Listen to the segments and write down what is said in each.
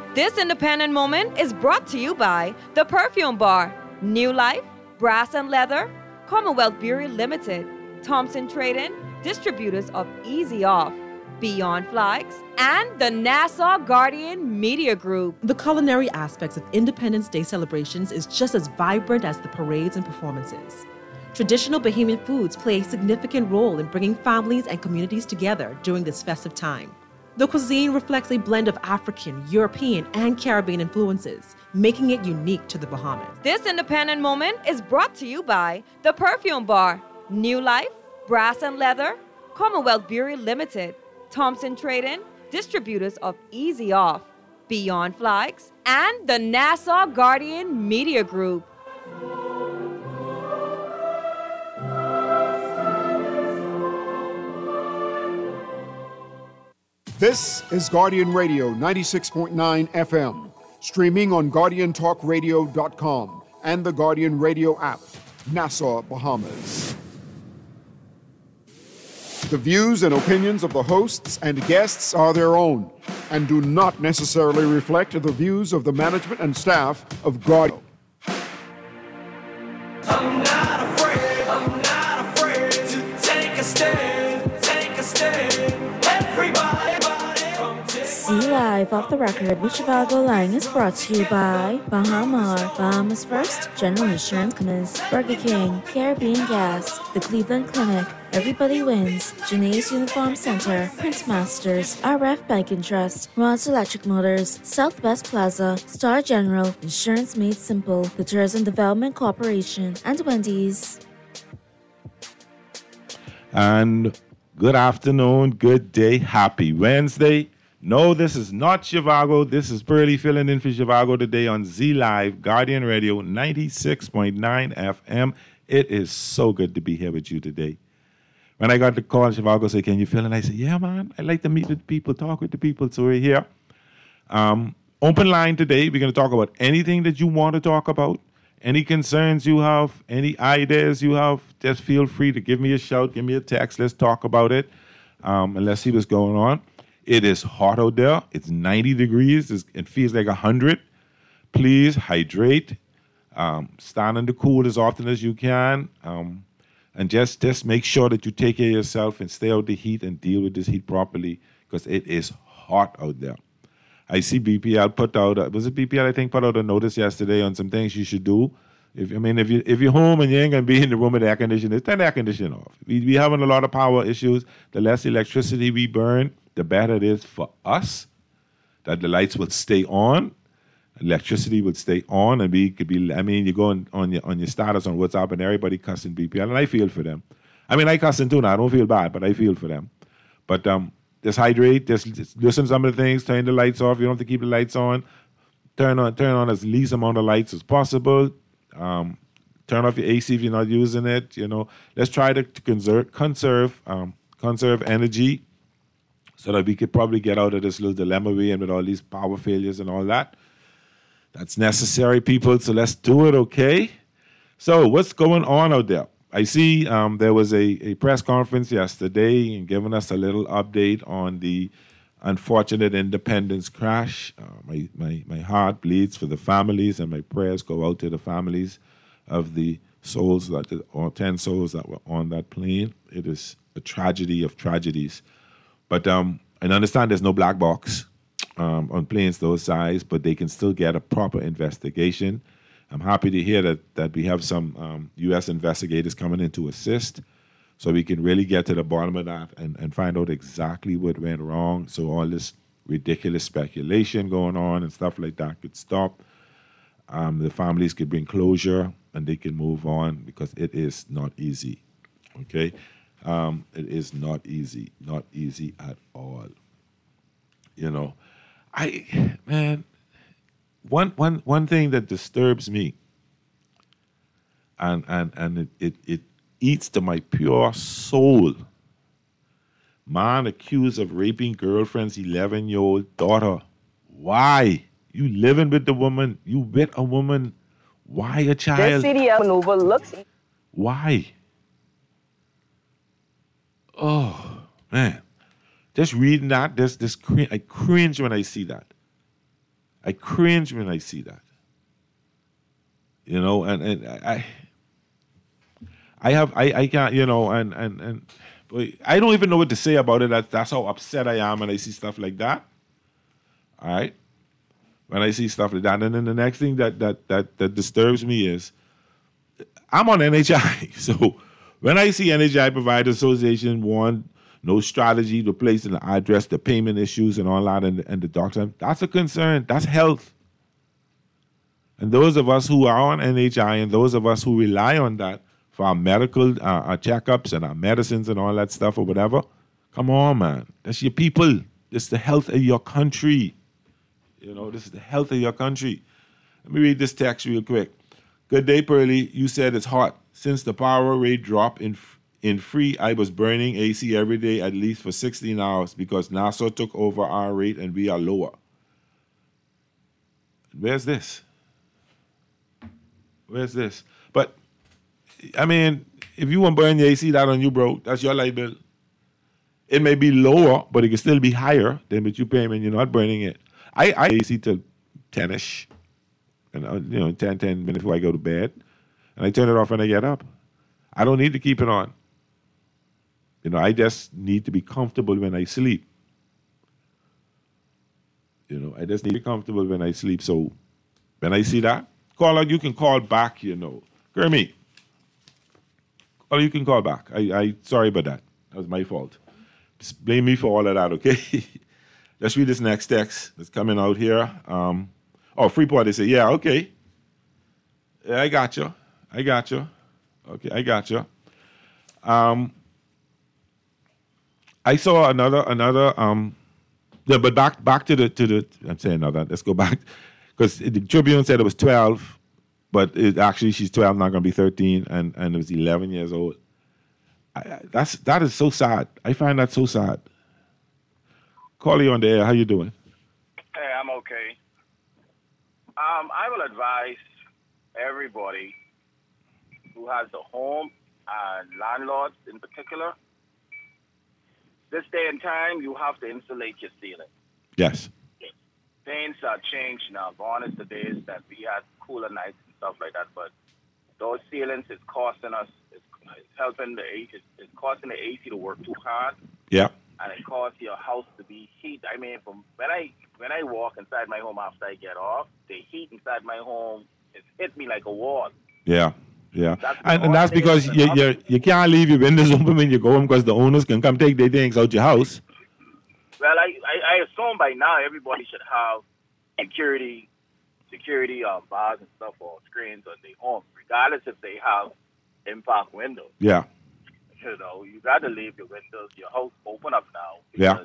This independent moment is brought to you by The Perfume Bar, New Life, Brass and Leather, Commonwealth Brewery Limited, Thompson Trading, distributors of Easy Off, Beyond Flags, and the Nassau Guardian Media Group. The culinary aspects of Independence Day celebrations is just as vibrant as the parades and performances. Traditional Bahamian foods play a significant role in bringing families and communities together during this festive time. The cuisine reflects a blend of African, European, and Caribbean influences, making it unique to the Bahamas. This independent moment is brought to you by The Perfume Bar, New Life, Brass and Leather, Commonwealth Brewery Limited, Thompson Trading, distributors of Easy Off, Beyond Flags, and the Nassau Guardian Media Group. This is Guardian Radio 96.9 FM, streaming on GuardianTalkRadio.com and the Guardian Radio app, Nassau, Bahamas. The views and opinions of the hosts and guests are their own and do not necessarily reflect the views of the management and staff of Guardian. I'm not afraid to take a stand, everybody come take See Live Off the Record with Chicago Lang is brought to you by Bahamar, Bahamas First, General Insurance Companies, Burger King, Caribbean Gas, the Cleveland Clinic, Everybody Wins, Janae's Uniform Center, Prince Masters, RF Banking Trust, Ross Electric Motors, Southwest Plaza, Star General, Insurance Made Simple, the Tourism Development Corporation, and Wendy's. And good afternoon, good day, happy Wednesday. No, this is not Chivago. This is Pearly filling in for Chivago today on Z Live, Guardian Radio 96.9 FM. It is so good to be here with you today. When I got the call, Chivago said, "Can you fill in?" I said, "Yeah, man. I like to meet with people, talk with the people." So we're here. Open line today. We're going to talk about anything that you want to talk about. Any concerns you have, any ideas you have, just feel free to give me a shout, give me a text. Let's talk about it, and let's see what's going on. It is hot out there. It's 90 degrees. It feels like 100. Please hydrate. Stand in the cool as often as you can. And just make sure that you take care of yourself and stay out the heat and deal with this heat properly because it is hot out there. I see BPL put out, was it BPL I think put out a notice yesterday on some things you should do. If you're home and you ain't going to be in the room with the air conditioning, turn the air conditioning off. We having a lot of power issues. The less electricity we burn, the better it is for us, that the lights will stay on, electricity would stay on, and we could be, you go on your status on WhatsApp and everybody cussing BPL, and I feel for them. I cussing too now, I don't feel bad, but I feel for them. But just hydrate, just listen to some of the things, turn the lights off, you don't have to keep the lights on, turn on as least amount of lights as possible, turn off your AC if you're not using it, let's try to conserve energy, so that we could probably get out of this little dilemma we're in with all these power failures and all that. That's necessary, people, so let's do it, okay? So what's going on out there? I see there was a press conference yesterday and giving us a little update on the unfortunate Independence crash. My heart bleeds for the families, and my prayers go out to the families of the 10 souls that were on that plane. It is a tragedy of tragedies. But I understand there's no black box on planes those size, but they can still get a proper investigation. I'm happy to hear that we have some U.S. investigators coming in to assist so we can really get to the bottom of that and find out exactly what went wrong so all this ridiculous speculation going on and stuff like that could stop. The families could bring closure and they can move on because it is not easy, okay? It is not easy at all. One thing that disturbs me, and it eats to my pure soul. Man accused of raping girlfriend's 11-year-old daughter. Why? You living with the woman? You with a woman? Why a child? This CDL maneuver looks. Why? Oh man, just reading that, I cringe when I see that. I cringe when I see that. You know, and I can't, you know, and but I don't even know what to say about it. That's how upset I am when I see stuff like that. All right, when I see stuff like that, and then the next thing that disturbs me is I'm on NHI, so when I see NHI Providers Association want no strategy to place and address the payment issues and all that, and the doctor, that's a concern. That's health. And those of us who are on NHI and those of us who rely on that for our medical our checkups and our medicines and all that stuff or whatever, come on, man. That's your people. This is the health of your country. You know, this is the health of your country. Let me read this text real quick. Good day, Pearly. You said it's hot. Since the power rate dropped in free, I was burning AC every day at least for 16 hours because NASA took over our rate and we are lower. Where's this? Where's this? But, I mean, if you want to burn your AC, that on you, bro. That's your light bill. It may be lower, but it can still be higher than what you pay when you're not burning it. I AC till 10-ish, and 10 minutes before I go to bed, and I turn it off when I get up. I don't need to keep it on. You know, I just need to be comfortable when I sleep. You know, I just need to be comfortable when I sleep. So when I see that, call out, you can call back, you know. Kermit, or you can call back. I sorry about that. That was my fault. Just blame me for all of that, okay? Let's read this next text that's coming out here. Freeport, they say, yeah, okay. Yeah, I got you. Okay, I got you. I saw another. But back to the. I'm saying another. Let's go back because the Tribune said it was 12, but actually she's 12, not going to be 13, and it was 11 years old. That is so sad. I find that so sad. Call you on the air. How you doing? Hey, I'm okay. I will advise everybody who has a home and landlords in particular. This day and time, you have to insulate your ceiling. Yes. Things are changed now. Gone is the days that we had cooler nights and stuff like that. But those ceilings is costing us. It's helping it's costing the AC to work too hard. Yeah. And it causes your house to be heat. I mean, from when I walk inside my home after I get off, the heat inside my home it hit me like a wall. Yeah. Yeah, and that's because you can't leave your windows open when you go home because the owners can come take their things out your house. Well, I assume by now everybody should have security bars and stuff or screens on their home, regardless if they have impact windows. Yeah. You know, you got to leave your windows, your house open up now. Because,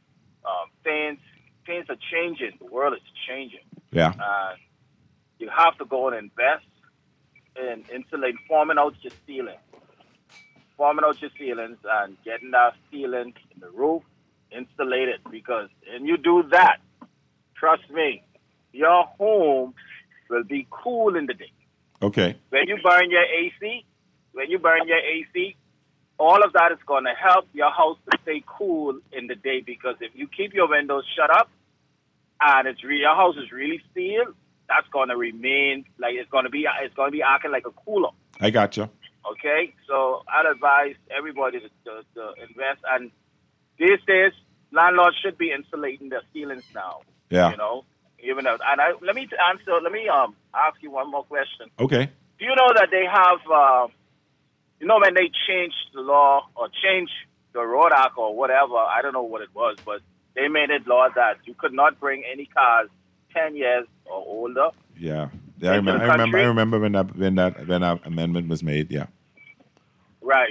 things are changing. The world is changing. Yeah. You have to go and invest in insulating, forming out your ceilings and getting that ceiling in the roof insulated. Because when you do that, trust me, your home will be cool in the day. Okay. When you burn your AC, all of that is going to help your house to stay cool in the day. Because if you keep your windows shut up and your house is really sealed, that's going to remain like it's going to be acting like a cooler. I got you. Okay, so I'd advise everybody to invest. And these days, landlords should be insulating their ceilings now. Yeah. You know, even though. And let me ask you one more question. Okay. Do you know that they have? When they changed the law or changed the Road Act or whatever, I don't know what it was, but they made it law that you could not bring any cars 10 years or older. Yeah. I remember when that amendment was made. Yeah. Right.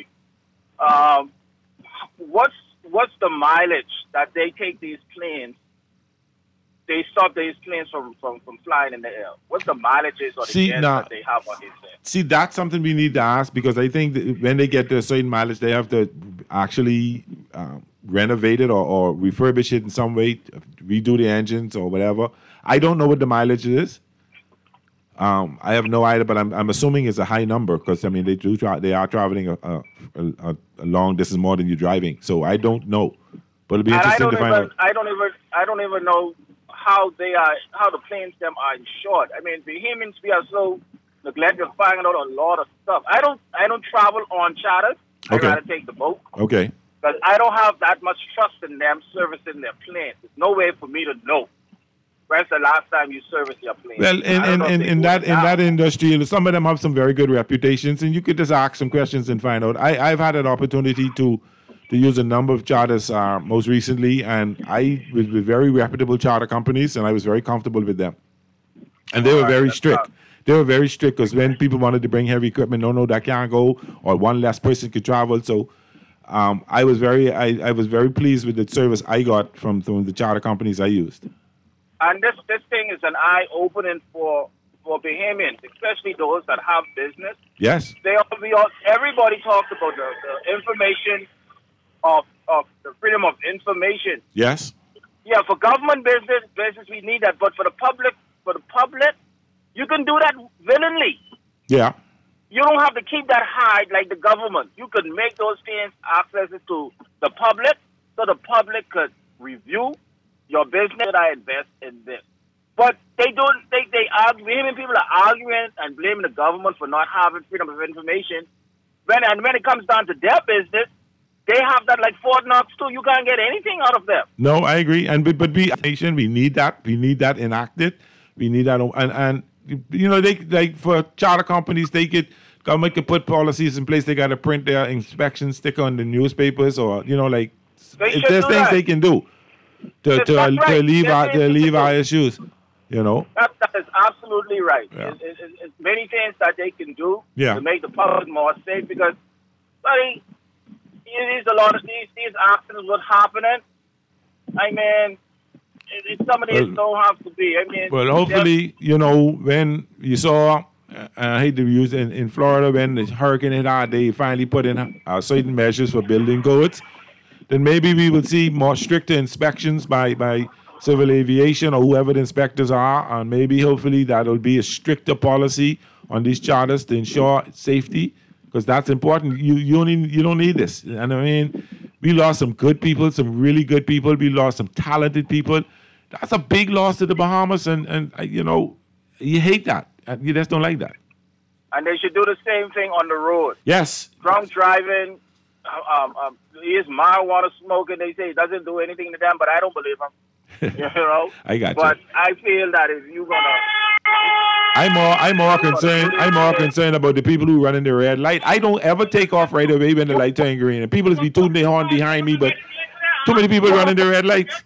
What's the mileage that they take these planes? They stop these planes from flying in the air. What's the mileages or the gas that they have on these things? See, that's something we need to ask because I think that when they get to a certain mileage, they have to actually renovate it or refurbish it in some way, redo the engines or whatever. I don't know what the mileage is. I have no idea, but I'm assuming it's a high number because I mean they are traveling a long distance more than you're driving. So I don't know, but it'll be interesting to find out. I don't even know how the planes them are insured. I mean, Bahamians, we are so neglected of finding out a lot of stuff. I don't travel on charters. Okay. I rather take the boat. Okay. But I don't have that much trust in them servicing their planes. There's no way for me to know. When's the last time you serviced your plane? Well, in that industry, some of them have some very good reputations, and you could just ask some questions and find out. I've had an opportunity to use a number of charters most recently, and I was with very reputable charter companies, and I was very comfortable with them. And they were very strict. They were very strict because when people wanted to bring heavy equipment, no, that can't go, or one less person could travel. So I was very pleased with the service I got from the charter companies I used. And this thing is an eye-opening for Bahamians, especially those that have business. Yes. Everybody talks about the information of the freedom of information. Yes. Yeah, for government business we need that, but for the public, you can do that willingly. Yeah. You don't have to keep that hide like the government. You could make those things accessible to the public, so the public could review your business. That I invest in this, but they don't. They argue. People are arguing and blaming the government for not having freedom of information. When it comes down to their business, they have that like Fort Knox too. You can't get anything out of them. No, I agree. But we need that. We need that enacted. We need that. And you know, they like for charter companies, government could put policies in place. They got to print their inspection sticker on the newspapers, or you know, like if there's things they can do to alleviate our issues. You know, that is absolutely right. Yeah. It's many things that they can do Yeah. to make the public more safe because, buddy, a lot of these accidents were happening. I mean, some of these don't have to be. I mean, well, hopefully, you know, when you saw, I hate to use in Florida, when the hurricane hit hard, they finally put in certain measures for building codes. Then maybe we will see more stricter inspections by civil aviation or whoever the inspectors are, and maybe hopefully that'll be a stricter policy on these charters to ensure safety, because that's important. You don't need this. And I mean, we lost some good people, some really good people. We lost some talented people. That's a big loss to the Bahamas, and you know, you hate that. You just don't like that. And they should do the same thing on the road. Yes. Drunk driving, is marijuana smoking. They say it doesn't do anything to them, but I don't believe them. You know. I got you. But I feel that if you're gonna, I'm more concerned about the people who run in the red light. I don't ever take off right away when the light turn green, and people just be tooting their horn behind me. But too many people running the red lights.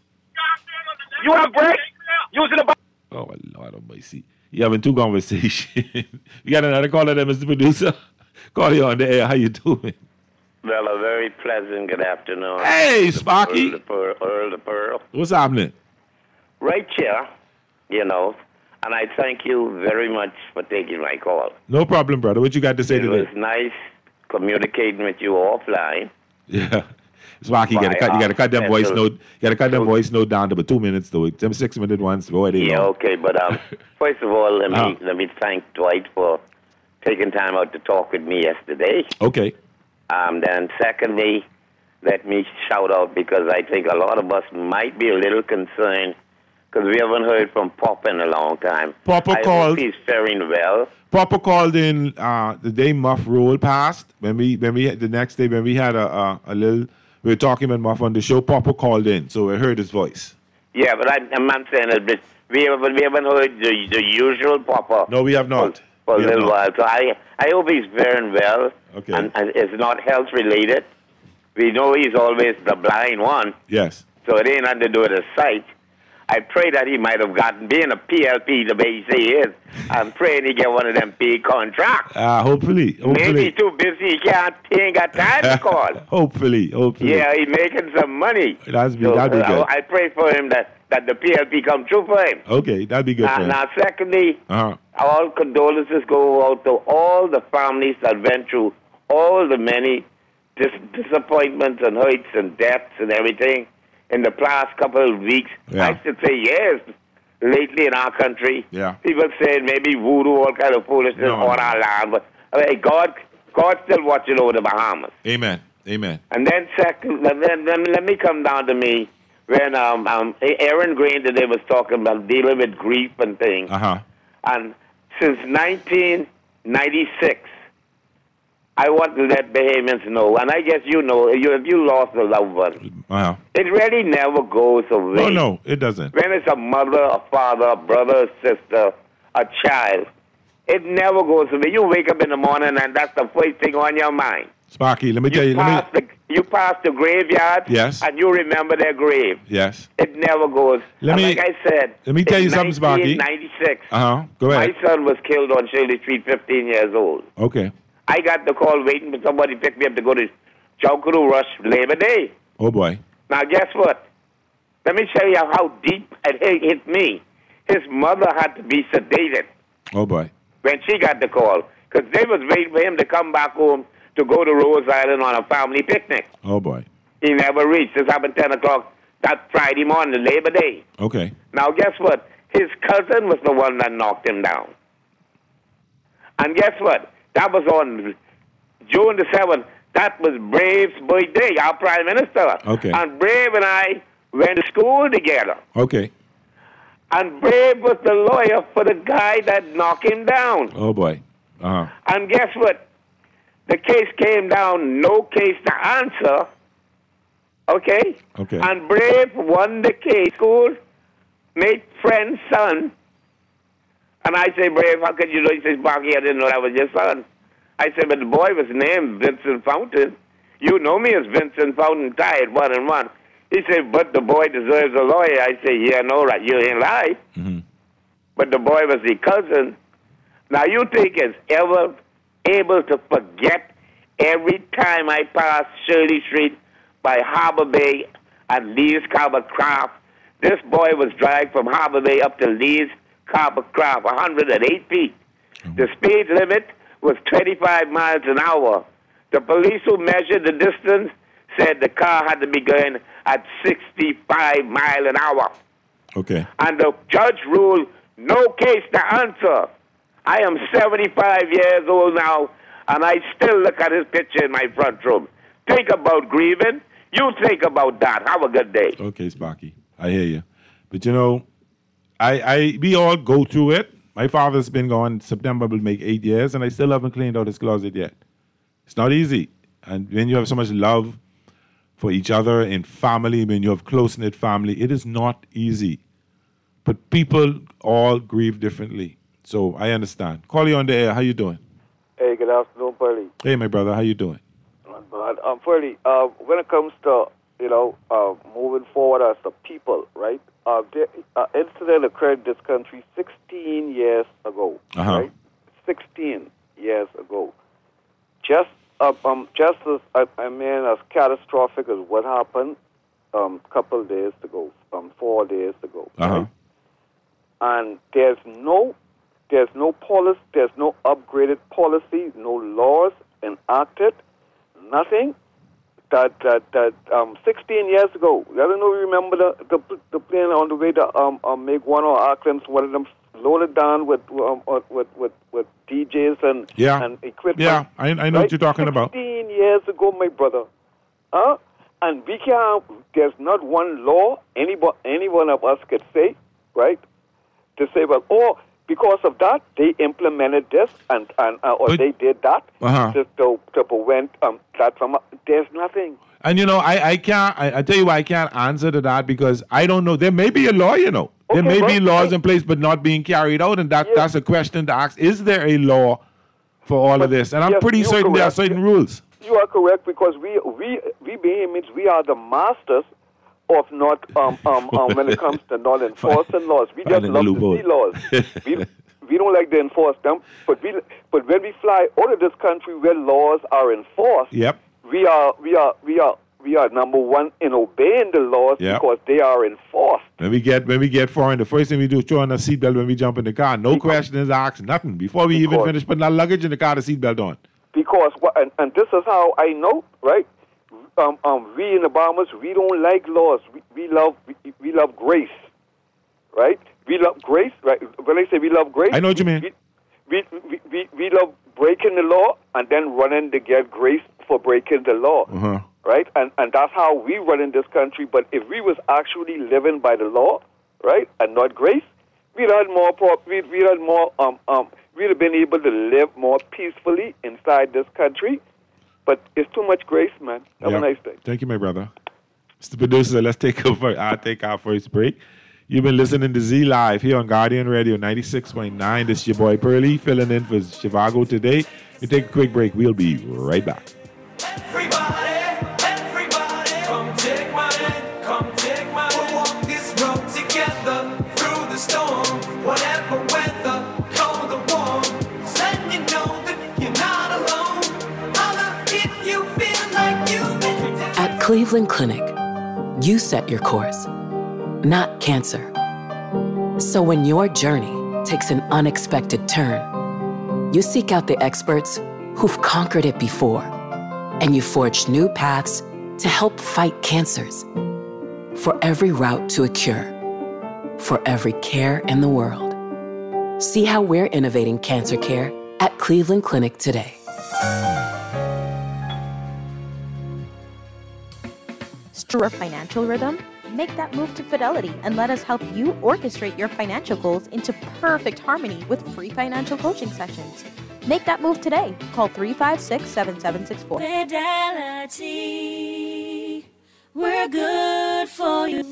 you have brakes using a. Oh my Lord Almighty! You having two conversations. You got another caller there, Mr. Producer. Call you on the air. How you doing? Well, a very pleasant good afternoon. Hey, Sparky. Earl the Pearl. What's happening? Right here, you know, and I thank you very much for taking my call. No problem, brother. What you got to say It today? was nice communicating with you offline. Yeah. Sparky, you gotta cut that voice note. You gotta cut that voice note down to about 2 minutes though. Them 6 minute ones, boy, they Yeah, long. okay, but first of all, let me thank Dwight for taking time out to talk with me yesterday. Okay. Then secondly, let me shout out because I think a lot of us might be a little concerned because we haven't heard from Pop in a long time. Papa I called. hope he's faring well. Papa called in the day Muff roll passed. When we the next day when we had a little, we were talking about Muff on the show. Papa called in, so I heard his voice. Yeah, but I'm not saying that. But we haven't heard the usual Papa. No, we have not. For We a have little not. while. So I hope he's faring well. Okay. And it's not health related. We know he's always the blind one. Yes. So it ain't nothing to do with his sight. I pray that he might have gotten, being a PLP the way he is, I'm praying he get one of them big contracts. Hopefully. Maybe he's too busy, he ain't got time to call. Hopefully. Yeah, he's making some money. That'd be good. I pray for him that the PLP come true for him. Okay, that'd be good for him. Now, secondly, Uh-huh. all condolences go out to all the families that went through all the many disappointments and hurts and deaths and everything in the past couple of weeks. Yeah. I should say years lately in our country. Yeah. People saying maybe voodoo, all kind of foolishness No. on our land. But I mean, God still watching over the Bahamas. Amen. And then second, then let me come down to me. when Aaron Green today was talking about dealing with grief and things. And since 1996, I want to let Bahamians know, and I guess you know, if you lost a loved one, it really never goes away. No, it doesn't. When it's a mother, a father, a brother, a sister, a child, it never goes away. You wake up in the morning, and that's the first thing on your mind. Sparky, let me tell you. You pass the graveyard, yes, and you remember their grave. Yes. It never goes. Like I said, let me tell you something, Sparky. 1996. Go ahead. My son was killed on Shirley Street, 15 years old. Okay. I got the call waiting for somebody to pick me up to go to Chowkuru Rush Labor Day. Oh, boy. Now, guess what? Let me tell you how deep it hit me. His mother had to be sedated. Oh, boy. When she got the call. Because they was waiting for him to come back home to go to Rose Island on a family picnic. Oh, boy. He never reached. This happened 10 o'clock that Friday morning, Labor Day. Okay. Now, guess what? His cousin was the one that knocked him down. And guess what? That was on June the 7th. That was Brave's birthday, our Prime Minister. Okay. And Brave and I went to school together. Okay. And Brave was the lawyer for the guy that knocked him down. Oh, boy. And guess what? The case came down, no case to answer. Okay? Okay. And Brave won the case. School, made friend's son. And I say, Brave, how could you know? He says, Barky, I didn't know that was your son. I said, but the boy was named Vincent Fountain. You know me as Vincent Fountain, tied 1-1. He said, but the boy deserves a lawyer. I say, yeah, no, right, you ain't lie. Mm-hmm. But the boy was the cousin. Now, you think it's ever able to forget every time I pass Shirley Street by Harbor Bay and Lee's Carbon Craft, this boy was dragged from Harbor Bay up to Lee's Carbon Craft, 108 feet. Mm-hmm. The speed limit was 25 miles an hour. The police who measured the distance said the car had to be going at 65 miles an hour. Okay. And the judge ruled no case to answer. I am 75 years old now, and I still look at his picture in my front room. Think about grieving. You think about that. Have a good day. Okay, Sparky. I hear you. But, you know, we all go through it. My father's been gone. September will make 8 years, and I still haven't cleaned out his closet yet. It's not easy. And when you have so much love for each other in family, when you have close-knit family, it is not easy. But people all grieve differently. So I understand. Call you on the air. How you doing? Hey, good afternoon, Pearly. Hey, my brother. How you doing? Not bad. Pearly, when it comes to, moving forward as the people, right? The incident occurred in this country 16 years ago, right? 16 years ago. Just as as catastrophic as what happened couple days ago, 4 days ago, right? And there's no policy, there's no upgraded policy, no laws enacted, nothing. That 16 years ago, I don't know if you remember the plane on the way to make one or Auckland, one of them loaded down with DJs and equipment. Yeah, I know what you're talking about. 16 years ago, my brother. And we can't, there's not one law any one of us could say, right, to say, well, because of that, they implemented this or they did that just to prevent that from. There's nothing. And I can't. I tell you why I can't answer to that, because I don't know. There may be a law, there may be laws in place, but not being carried out, and that's a question to ask. Is there a law for all of this? And I'm pretty certain there are certain rules. You are correct, because we Bahamians, we are the masters of not when it comes to not enforcing laws. We just love to see laws. We don't like to enforce them, but when we fly out of this country where laws are enforced, we are number one in obeying the laws because they are enforced. When we get foreign, the first thing we do is throw on a seatbelt when we jump in the car. No questions asked, nothing. Before we even finish putting our luggage in the car, the seatbelt on. Because and this is how I know, right? We in the Bahamas, we don't like laws. We love grace, right? We love grace, right? When I say we love grace, I know what you mean. We love breaking the law and then running to get grace for breaking the law. right? And that's how we run in this country. But if we was actually living by the law, right, and not grace, we'd have been able to live more peacefully inside this country. But it's too much grace, man. Have a nice day. Thank you, my brother. Mr. Producer, let's take over. I'll take our first break. You've been listening to Z Live here on Guardian Radio 96.9. This is your boy Pearly filling in for Chivago today. We take a quick break. We'll be right back. Everybody, come take my hand, come take my hand. We'll walk this road together through the storm, whatever weather, cold or warm. Letting you know that you're not alone. Holla if you feel like you've been. At Cleveland Clinic, you set your course, not cancer. So when your journey takes an unexpected turn, you seek out the experts who've conquered it before, and you forge new paths to help fight cancers. For every route to a cure, for every care in the world. See how we're innovating cancer care at Cleveland Clinic today. Stir a financial rhythm? Make that move to Fidelity and let us help you orchestrate your financial goals into perfect harmony with free financial coaching sessions. Make that move today. Call 356-7764. Fidelity, we're good for you.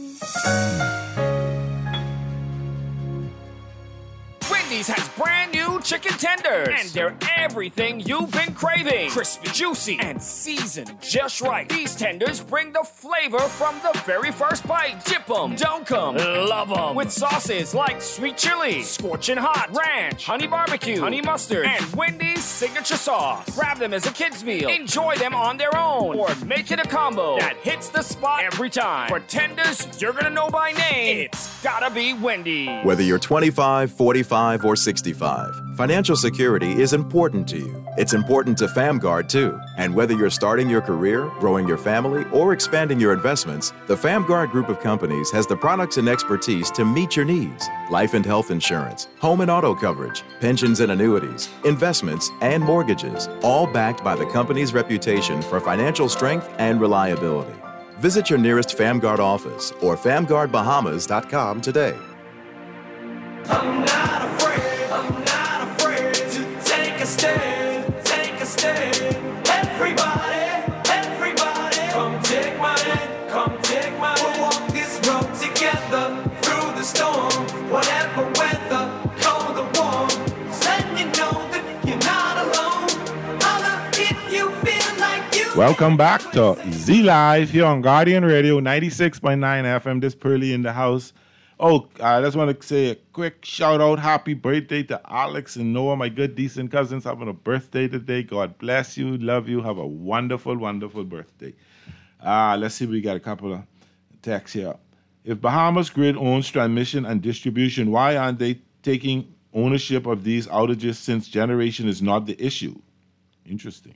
Wendy's has brand new chicken tenders, and they're everything you've been craving. Crispy, juicy, and seasoned just right. These tenders bring the flavor from the very first bite. Dip them, dunk them, love them. With sauces like sweet chili, scorching hot, ranch, honey barbecue, honey mustard, and Wendy's signature sauce. Grab them as a kid's meal. Enjoy them on their own, or make it a combo that hits the spot every time. For tenders you're gonna know by name, it's gotta be Wendy's. Whether you're 25, 45, or 65, financial security is important to you. It's important to FamGuard too. And whether you're starting your career, growing your family, or expanding your investments, the FamGuard group of companies has the products and expertise to meet your needs. Life and health insurance, home and auto coverage, pensions and annuities, investments, and mortgages, all backed by the company's reputation for financial strength and reliability. Visit your nearest FamGuard office or FamGuardBahamas.com today. I'm not afraid to take a stand, take a stand. Everybody, come take my hand, come take my hand. We'll walk this road together through the storm, whatever weather, cold or warm. Letting you know that you're not alone. Holla if you feel like you. Welcome back to Z Live here on Guardian Radio 96.9 FM. This Pearly in the house. Oh, I just want to say a quick shout out. Happy birthday to Alex and Noah, my good, decent cousins, having a birthday today. God bless you. Love you. Have a wonderful, wonderful birthday. Let's see. We got a couple of texts here. If Bahamas Grid owns transmission and distribution, why aren't they taking ownership of these outages since generation is not the issue? Interesting.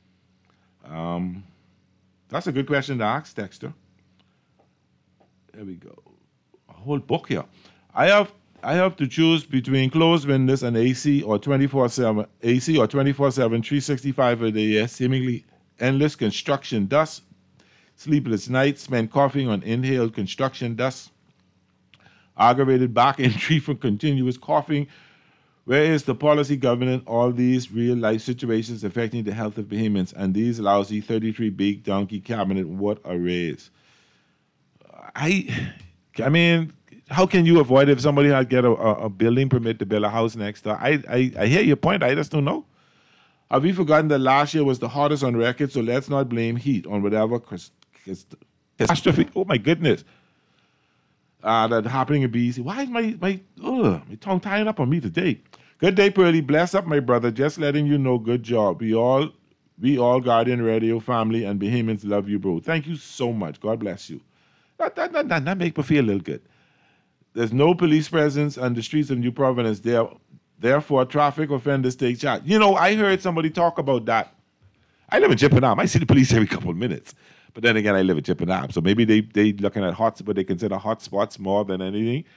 That's a good question to ask, Dexter. There we go. Whole book here. I have to choose between closed windows and AC or 24/7 AC or 24/7 365 a day. Seemingly endless construction dust, sleepless nights spent coughing on inhaled construction dust, aggravated back injury from continuous coughing. Where is the policy governing all these real life situations affecting the health of Bahamians and these lousy 33 big donkey cabinet? What a raise! I mean, how can you avoid if somebody had get a building permit to build a house next door? I hear your point. I just don't know. Have we forgotten that last year was the hottest on record? So let's not blame heat on whatever catastrophe. Oh my goodness, that happening in BC. Why is my tongue tying up on me today? Good day, Pearly. Bless up, my brother. Just letting you know. Good job. We all Guardian Radio family and Bahamians love you, bro. Thank you so much. God bless you. That make me feel a little good. There's no police presence on the streets of New Providence. Therefore, traffic offenders take charge. You know, I heard somebody talk about that. I live in Chippenham. I see the police every couple of minutes. But then again, I live in Chippenham. So maybe they looking at but they consider hot spots more than anything.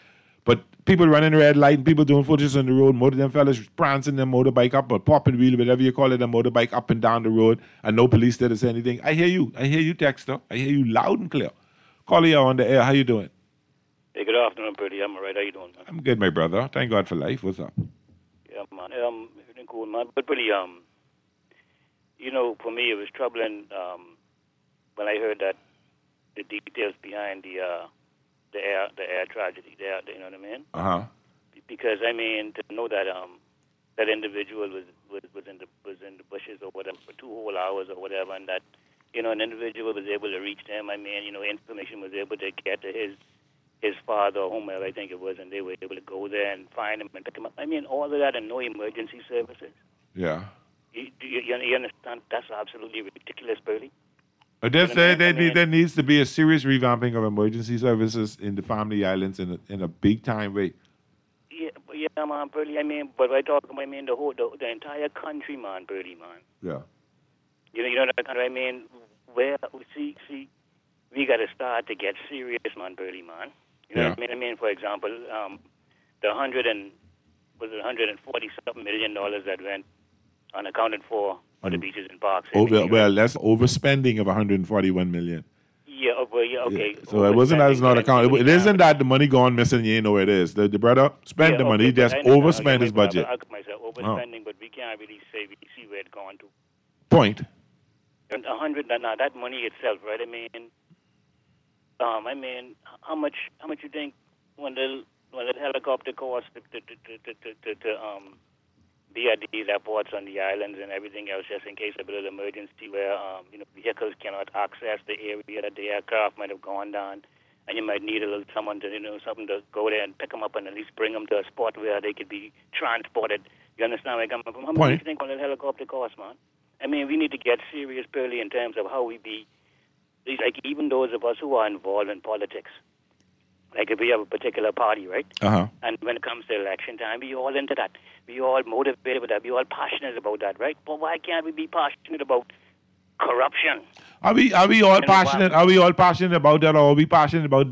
But people running red light and people doing footage on the road, more of them fellas prancing their motorbike up or popping wheel, whatever you call it, a motorbike up and down the road, and no police there to say anything. I hear you, Texter. I hear you loud and clear. Caller, you're on the air. How you doing? Hey, good afternoon, Bertie. I'm all right. How you doing, man? I'm good, my brother. Thank God for life. What's up? Yeah, man. Everything cool, man. But Bertie, you know, for me, it was troubling when I heard that the details behind the air tragedy. You know what I mean? Because I mean, to know that that individual was in the bushes or whatever for 2 whole hours or whatever, and that an individual was able to reach them. I mean, information was able to get to his father or whomever I think it was, and they were able to go there and find him and pick him up. I mean, all of that and no emergency services. Yeah. You understand? That's absolutely ridiculous, Bertie. There needs to be a serious revamping of emergency services in the Family Islands in a big time way. Yeah, man, Bertie. I mean, but I talk about, I mean, the entire country, man, Bertie, man. Yeah. You know that country. I mean, where see, we got to start to get serious, man, Bertie, man. You know what I mean? I mean, for example, the $140 something million that went unaccounted for on the beaches and parks. That's overspending of $141 million. Yeah, okay. So it wasn't that it's not accounted. It isn't that the money gone missing. You ain't know where it is. The brother spent the money. He just overspent his budget. Overspending, but we can't really see where it's gone to. Point. And that money itself, right? I mean, how much you think when the helicopter costs to be at these airports on the islands and everything else, just in case of a little emergency where vehicles cannot access the area that the aircraft might have gone down, and you might need something to go there and pick them up and at least bring them to a spot where they could be transported. You understand where I'm coming from? How much do you think on that helicopter costs, man? I mean, we need to get serious, Pearly, in terms of how we be. Like, even those of us who are involved in politics. Like, if we have a particular party, right? And when it comes to election time, we all into that. We all motivated with that. We all passionate about that, right? But why can't we be passionate about corruption? Are we all passionate? Are we all passionate about that, or are we passionate about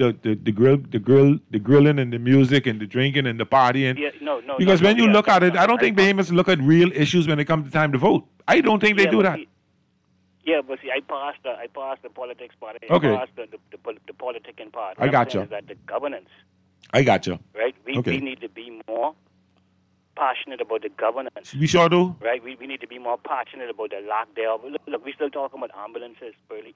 the grilling and the music and the drinking and the partying? Yeah, no. Because when you look at it, I don't think Bahamians look at real issues when it comes to time to vote. I don't think they do that. Yeah, but see, I passed the politics part. I passed the politicking part. I got you. Is that the governance? I got you. Right? We need to be more passionate about the governance. We sure do. Right? We need to be more passionate about the lack thereof. Look, we're still talking about ambulances, Pearly.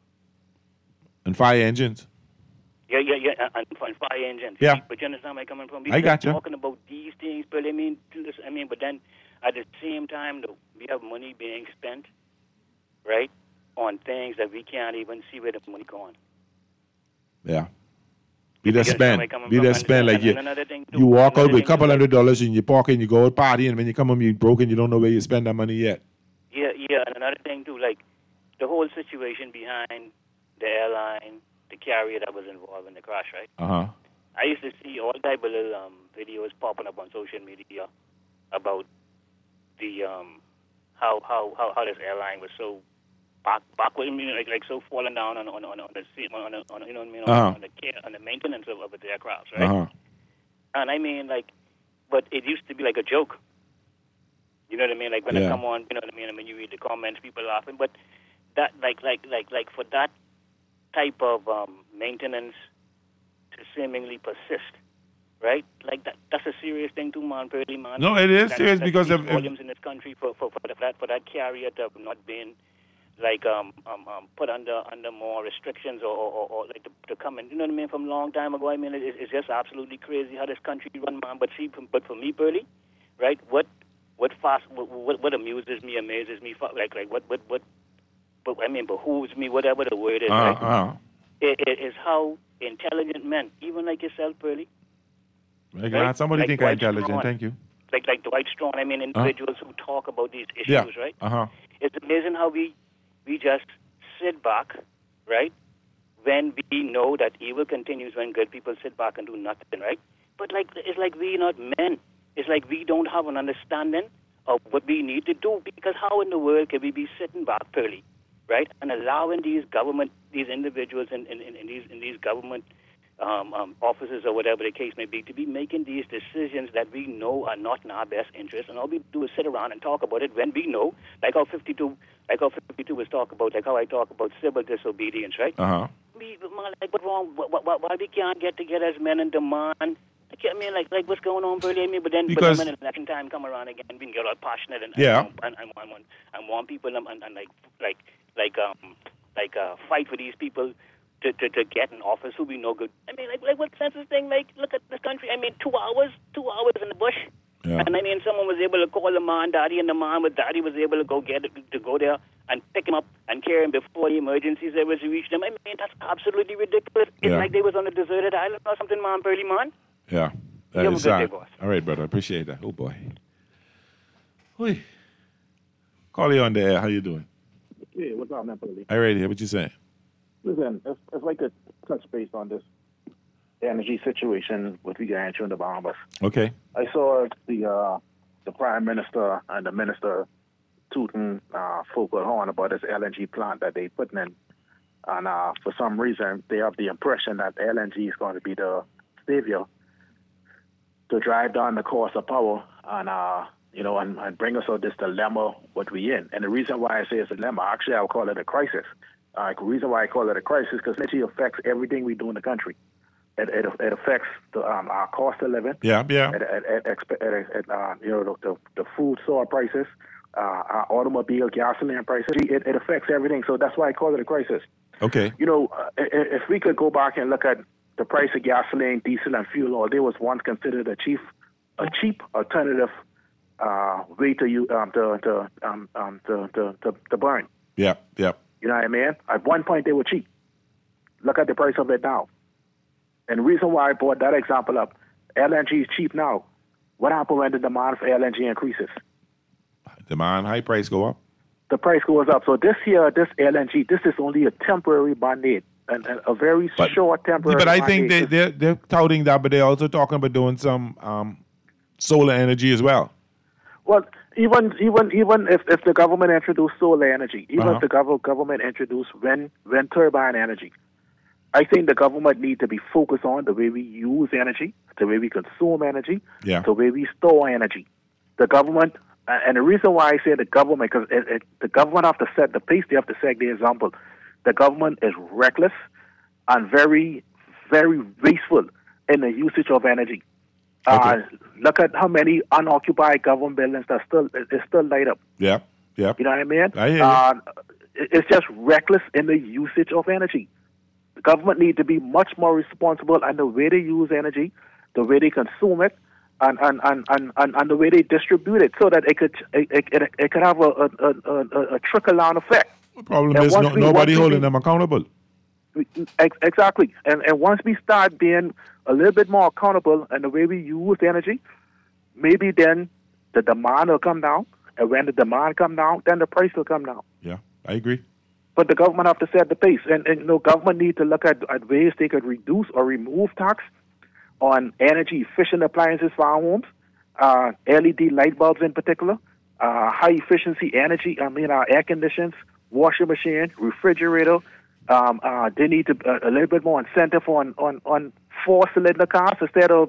And fire engines. Yeah, and fire engines. Yeah. But you understand where I'm coming from? I got you. We're talking about these things, Pearly. I mean, but then at the same time, though, we have money being spent, right, on things that we can't even see where the money going. Yeah. We just spend like you walk out with a couple $100 in your pocket and you go out party, and when you come home you're broke and you don't know where you spend that money yet. Yeah, and another thing too, like the whole situation behind the airline, the carrier that was involved in the crash, right? I used to see all type of little videos popping up on social media about the how this airline was so backward, like so falling down on the seat, on the maintenance of the aircraft, right? And I mean, like, but it used to be like a joke. You know what I mean? Like when I come on, you know what I mean? I mean, you read the comments, people laughing, but that like for that type of maintenance to seemingly persist, right? Like that's a serious thing too, man, Pearly, man. No, it is serious because of volumes in this country for that carrier to have not been like put under more restrictions or like to come in, you know what I mean, from a long time ago. I mean, it's just absolutely crazy how this country run, man. But for me, Pearly, right? What amuses me, amazes me, like what I mean, behooves me, whatever the word is, right? It is how intelligent men, even like yourself, Pearly. Right? Somebody like think I'm intelligent. Strong, thank you. Like Dwight Strong. I mean, individuals who talk about these issues, right? It's amazing how we just sit back, right, when we know that evil continues, when good people sit back and do nothing, right? But it's like we not men. It's like we don't have an understanding of what we need to do, because how in the world can we be sitting back, Pearly, right, and allowing these individuals in these government officers or whatever the case may be to be making these decisions that we know are not in our best interest, and all we do is sit around and talk about it when we know, like how 52 was talk about, like how I talk about civil disobedience, right? Like what's wrong? Why we can't get together as men and demand? I mean, like what's going on, Bertie? I mean, but then when the election time come around again, we can get all passionate and want people and fight for these people to get in office who we know good. I mean, like what sense is thing? Like, look at this country. I mean, 2 hours in the bush. Yeah. And I mean, someone was able to call the man daddy, and the man with daddy was able to go there and pick him up and carry him before the emergency service reached him. I mean, that's absolutely ridiculous. It's like they was on a deserted island or something, man, Pearly, man. Yeah. That is sad. All right, brother. I appreciate that. Oh, boy. Oi. Call you on the air. How you doing? Yeah, what's up, man, Pearly? I ready here. What you saying? Listen, if I could touch base on this energy situation with we got into in the Bahamas. Okay. I saw the Prime Minister and the Minister tooting focal horn about this LNG plant that they putting in. And for some reason, they have the impression that LNG is going to be the savior to drive down the cost of power and, and bring us out this dilemma what we in. And the reason why I say it's a dilemma, actually, I would call it a crisis. The reason why I call it a crisis because energy affects everything we do in the country. It affects our cost of living. Yeah. The food soil prices, our automobile, gasoline prices. It affects everything. So that's why I call it a crisis. Okay. If we could go back and look at the price of gasoline, diesel, and fuel oil, they was once considered a cheap alternative way to burn. Yeah. You know what I mean? At one point, they were cheap. Look at the price of it now. And the reason why I brought that example up, LNG is cheap now. What happens when the demand for LNG increases? Demand, high price go up? The price goes up. So this LNG, this is only a temporary band-aid, and a very short temporary But I band-aid. think they're touting that, but they're also talking about doing some solar energy as well. Well, even if the government introduced solar energy, if the government introduced wind turbine energy, I think the government needs to be focused on the way we use energy, the way we consume energy, the way we store energy. The government, and the reason why I say the government, because the government have to set the pace, they have to set the example. The government is reckless and very, very wasteful in the usage of energy. Look at how many unoccupied government buildings that is still light up. Yeah. You know what I mean? I hear you. It's just reckless in the usage of energy. The government needs to be much more responsible in the way they use energy, the way they consume it, and the way they distribute it, so that it could have a trickle down effect. The problem is nobody holding them accountable. Exactly, and once we start being a little bit more accountable in the way we use energy, maybe then the demand will come down, and when the demand come down, then the price will come down. Yeah, I agree. But the government have to set the pace, and government need to look at ways they could reduce or remove tax on energy efficient appliances for our homes, LED light bulbs in particular, high efficiency energy. Our air conditioners, washing machine, refrigerator. They need to a little bit more incentive on 4-cylinder cars instead of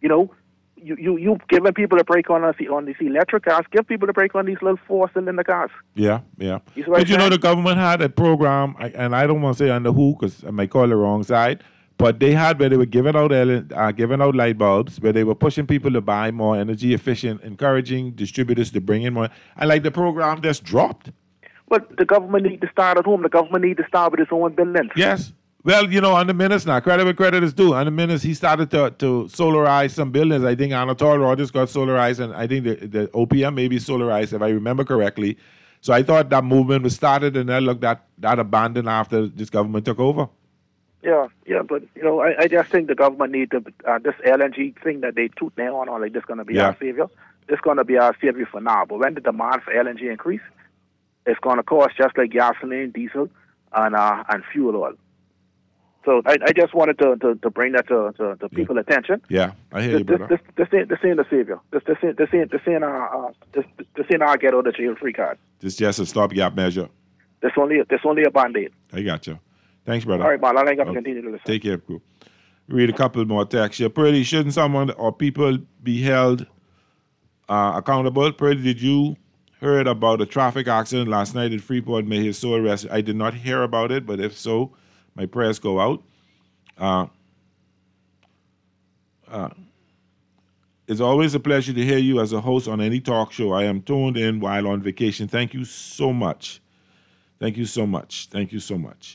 you giving people a break on these electric cars. Give people a break on these little 4-cylinder cars. Yeah. But the government had a program, and I don't want to say under who, because I might call the wrong side, but they had where they were giving out light bulbs, where they were pushing people to buy more energy efficient, encouraging distributors to bring in more. And like the program just dropped. But the government need to start at home. The government need to start with its own buildings. Yes. Well, on the minister now, credit where credit is due. On the minister, he started to solarize some buildings. I think Anatole Rogers got solarized, and I think the OPM may be solarized, if I remember correctly. So I thought that movement was started, and then look, that abandoned after this government took over. Yeah, but I just think the government need to this LNG thing that they toot now on like this going to be our savior. It's going to be our savior for now. But when the demand for LNG increase, it's going to cost just like gasoline, diesel, and fuel oil. So I just wanted to bring that to people's attention. Yeah, I hear you, brother. This ain't the savior. This ain't our get out of jail free card. This just a stopgap measure. This only a band-aid. I got you. Thanks, brother. All right, man. I ain't got to continue to listen. Take care, bro. read a couple more texts here. Pearlie, shouldn't someone or people be held accountable? Pearlie, did you heard about a traffic accident last night at Freeport? May his soul rest. I did not hear about it, but if so, my prayers go out. It's always a pleasure to hear you as a host on any talk show. I am tuned in while on vacation. Thank you so much. Thank you so much. Thank you so much.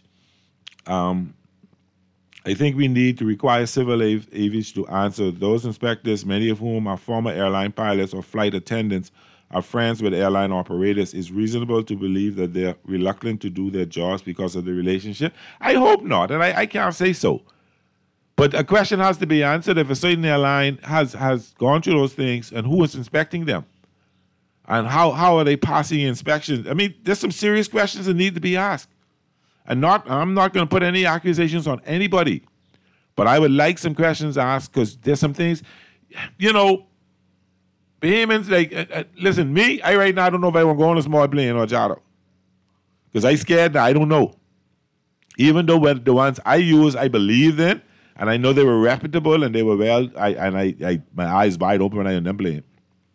I think we need to require civil aviators to answer. Those inspectors, many of whom are former airline pilots or flight attendants, are friends with airline operators. It's reasonable to believe that they're reluctant to do their jobs because of the relationship. I hope not, and I can't say so. But a question has to be answered if a certain airline has gone through those things, and who is inspecting them? And how are they passing inspections? I mean, there's some serious questions that need to be asked. And I'm not going to put any accusations on anybody, but I would like some questions asked because there's some things, Bahamians, listen, I right now don't know if I want to go on a small plane or charter because I scared that I don't know. Even though the ones I use, I believed in, and I know they were reputable and they were well, my eyes wide open when I on them plane.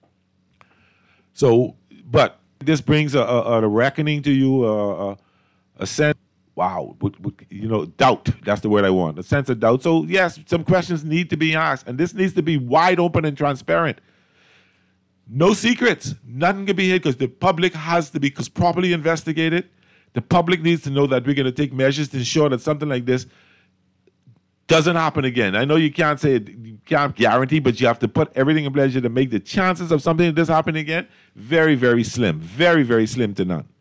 So, but this brings a reckoning to you, a sense. Wow, doubt. That's the word I want. A sense of doubt. So, yes, some questions need to be asked. And this needs to be wide open and transparent. No secrets. Nothing can be hid because the public has to be properly investigated. The public needs to know that we're going to take measures to ensure that something like this doesn't happen again. I know you can't say it, you can't guarantee, but you have to put everything in place to make the chances of something like this happening again very, very slim. Very, very slim to none.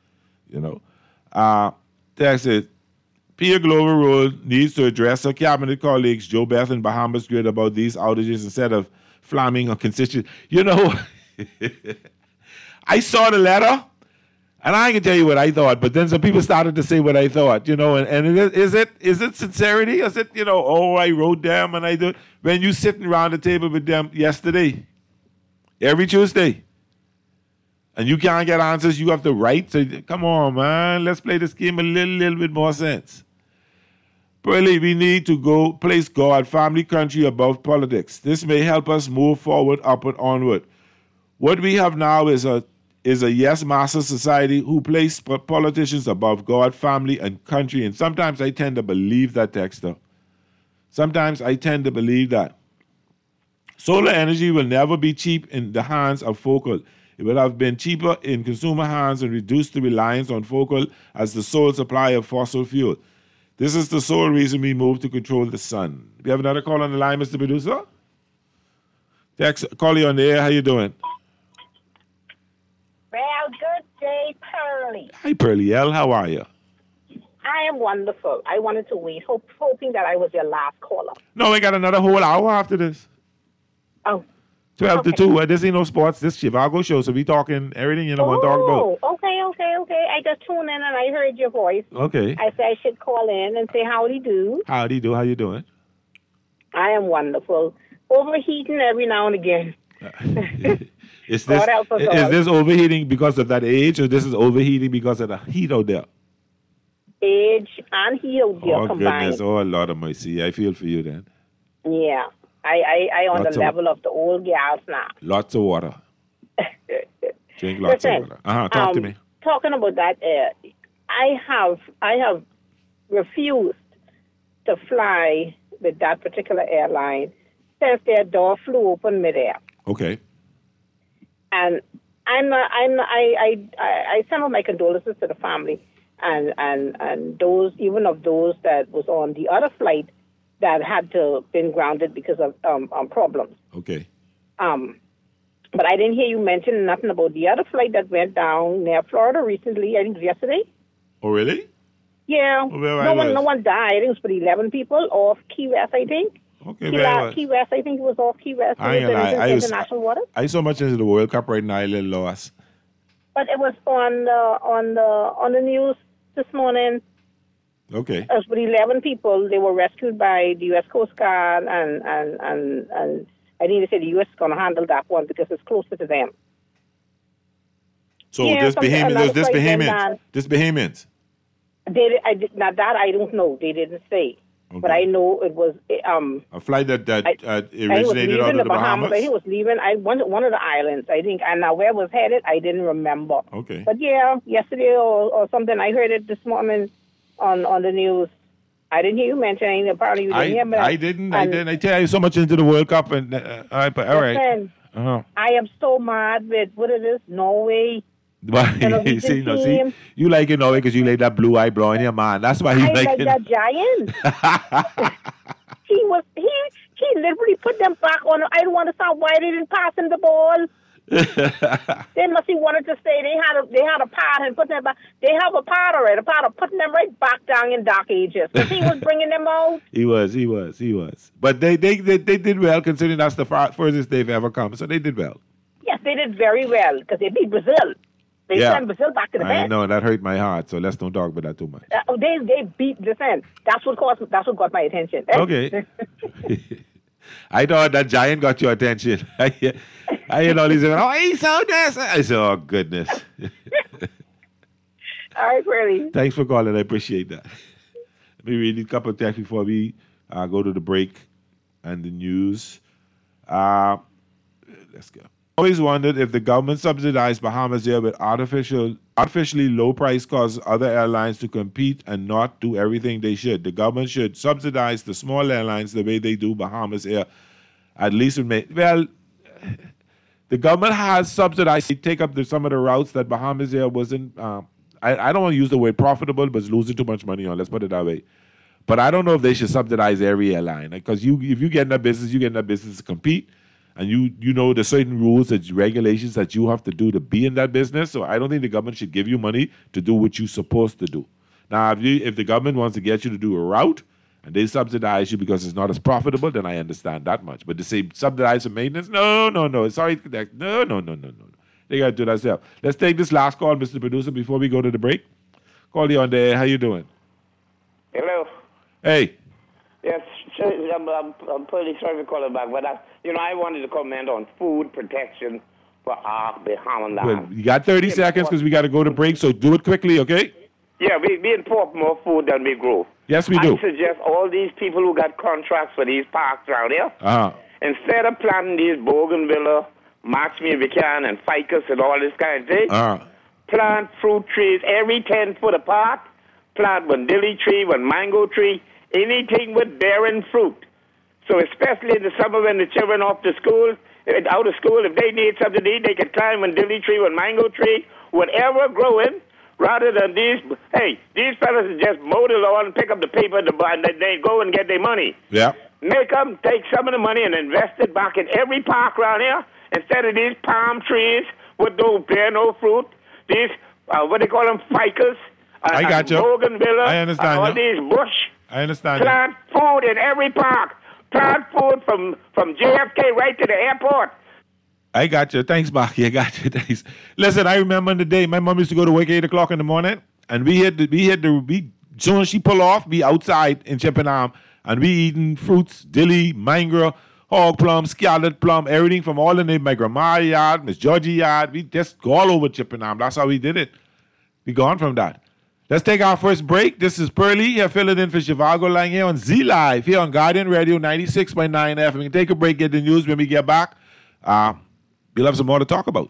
That's it. Pia Glover Rule needs to address her cabinet colleagues, Joe Beth and Bahamas Grid, about these outages instead of flaming a constituent. I saw the letter, and I can tell you what I thought, but then some people started to say what I thought, and is it sincerity? Is it, I wrote them and I do. When you sitting around the table with them yesterday, every Tuesday, and you can't get answers, you have to write. So come on, man. Let's play this game a little bit more sense. Really, we need to place God, family, country above politics. This may help us move forward, upward, onward. What we have now is a yes master society who place politicians above God, family, and country. And sometimes I tend to believe that, Dexter. Sometimes I tend to believe that. Solar energy will never be cheap in the hands of Focal. It would have been cheaper in consumer hands and reduced the reliance on Focal as the sole supplier of fossil fuel. This is the sole reason we moved to control the sun. We have another call on the line, Mr. Producer. Text, call you on the air. How you doing? Well, good day, Pearlie. Hi, Pearlie L. How are you? I am wonderful. I wanted to wait, hoping that I was your last caller. No, we got another whole hour after this. Oh. 12 to 2. This ain't no sports. This Chicago show, so we talking everything you want to talk about. Oh, okay. I just tuned in and I heard your voice. Okay. I said I should call in and say howdy do. Howdy do. How you doing? I am wonderful. Overheating every now and again. Is this overheating because of that age, or this is overheating because of the heat out there? Age and heat out there combined. Goodness. Oh, Lord of mercy. I feel for you then. Yeah. I on the level of the old gals now. Lots of water. Drink lots of water. Talk to me. Talking about that, I have refused to fly with that particular airline since their door flew open midair. Okay. And I send out my condolences to the family and those, even of those that was on the other flight that had to been grounded because of problems. Okay. But I didn't hear you mention nothing about the other flight that went down near Florida recently. I think it was yesterday. Oh, really? Yeah. Well, no one died. I think it was for 11 people off Key West, I think. Okay, Key West, I think it was off Key West. I ain't gonna lie. International waters. I so much into the World Cup right now, a little lost. But it was on the news this morning. Okay. It was for 11 people. They were rescued by the U.S. Coast Guard, and I think they said the U.S. is going to handle that one because it's closer to them. So this Bahamians. Now that I don't know. They didn't say. But I know it was a flight that originated out of the Bahamas. He was leaving one of the islands, I think, and where it was headed, I didn't remember. Okay. But yeah, yesterday or something, I heard it this morning on the news. I didn't hear you mention anything. Apparently, you didn't hear me. I didn't. I tell you so much into the World Cup, and all right. I am so mad with what it is, Norway. But see, you like it Norway because you like that blue-eyed blonde in your man. That's why you like it. that giant. he literally put them back on. I don't understand why they didn't pass him the ball. They must have wanted to say they had a part and put them back. They have a part already, a part of putting them right back down in dark ages. Because he was bringing them out. He was. But they did well considering that's the furthest they've ever come. So they did well. Yes, they did very well because they beat Brazil. They sent Brazil back to the bench. I know that hurt my heart. So let's don't talk about that too much. They beat. Listen, that's what got my attention. Okay. I thought that giant got your attention. I hear all these, he's so nice. I said, oh, goodness. All right, really. Thanks for calling. I appreciate that. Let me read a couple of texts before we go to the break and the news. Let's go. Always wondered if the government subsidized Bahamas Air with artificially low price causes other airlines to compete and not do everything they should. The government should subsidize the small airlines the way they do Bahamas Air. At least the government has subsidized. They take up some of the routes that Bahamas Air wasn't. I don't want to use the word profitable, but it's losing too much money on. Let's put it that way. But I don't know if they should subsidize every airline because if you get in that business, you get in that business to compete. And you know the certain rules and regulations that you have to do to be in that business. So I don't think the government should give you money to do what you're supposed to do. Now, if the government wants to get you to do a route and they subsidize you because it's not as profitable, then I understand that much. But to say subsidize for maintenance, no. Sorry, no. They got to do that themselves. Let's take this last call, Mr. Producer, before we go to the break. Call you on the air. How you doing? Hello. Hey. Yes, I'm pretty sorry for calling back, but I wanted to comment on food protection for our Bahama land. Well, you got 30 seconds because we got to go to break, so do it quickly, okay? Yeah, we import more food than we grow. Yes, we do. I suggest all these people who got contracts for these parks around here, instead of planting these bougainvillea, Maxime Vican, and ficus and all this kind of thing, plant fruit trees every 10 foot apart, plant one dilly tree, one mango tree, anything with bearing fruit. So especially in the summer when the children out of school, if they need something to eat, they can climb one dilly tree, one mango tree, whatever growing, rather than these fellas just mow the lawn, pick up the paper, and they go and get their money. Yeah. Make them take some of the money and invest it back in every park around here, instead of these palm trees with bear no fruit, these, what they call them, ficus, I got you. bougainvillea, I understand all these bush. I understand. Plant food in every park. Plant food from JFK right to the airport. I got you. Thanks, Baki. I got you. Thanks. Listen, I remember in the day, my mom used to go to work 8 o'clock in the morning, and as soon as she pull off, we outside in Chippenham, and we eating fruits, dilly, mango, hog plum, scarlet plum, everything from all in my grandma's yard, Miss Georgie's yard. We just go all over Chippenham. That's how we did it. We gone from that. Let's take our first break. This is Pearlie here, filling in for Zhivago Lang here on Z Live, here on Guardian Radio 96.9 FM. We can take a break, get the news. When we get back, we'll have some more to talk about.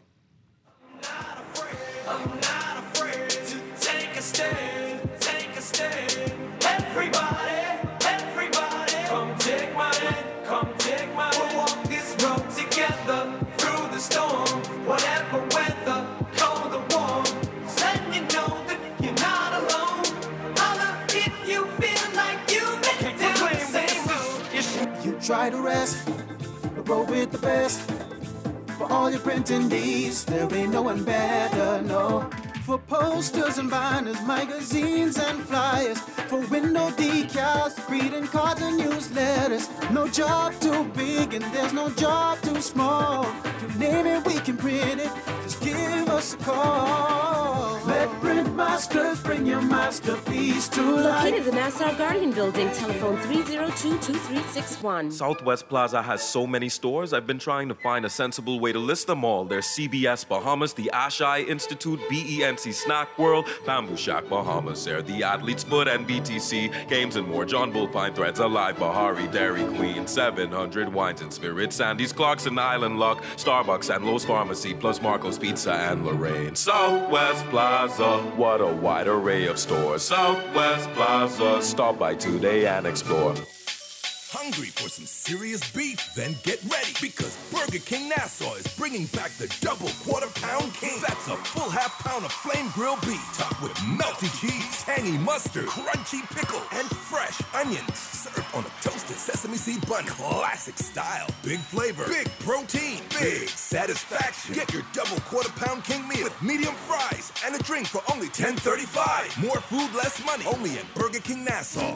Try to rest, but roll with the best. For all your printing needs, there ain't no one better, no. For posters and banners, magazines and flyers, for window decals, greeting cards and newsletters. No job too big and there's no job too small. You name it, we can print it, just give us a call. Let Print Masters bring your masterpiece. peace to life. Located in the Nassau Guardian Building, telephone 302-2361. Southwest Plaza has so many stores, I've been trying to find a sensible way to list them all. There's CBS Bahamas, the Ashai Institute, BENC Snack World, Bamboo Shack Bahamas. They're the Athlete's Foot and BTC, Games and more, John Bull Pine Threads, Alive Bahari, Dairy Queen, 700 Wines and Spirits, Sandy's Clarkson Island Luck, Starbucks and Lowe's Pharmacy, plus Marco's Pizza and Lorraine. Southwest Plaza, what a wide array of stores. Southwest Plaza, stop by today and explore. Hungry for some serious beef? Then get ready, because Burger King Nassau is bringing back the double quarter-pound king. That's a full half-pound of flame grilled beef, topped with melty cheese, tangy mustard, crunchy pickle, and fresh onions. Served on a toasted sesame seed bun, classic style. Big flavor, big protein, big satisfaction. Get your double quarter-pound king meal with medium fries and a drink for only $10.35. More food, less money. Only at Burger King Nassau.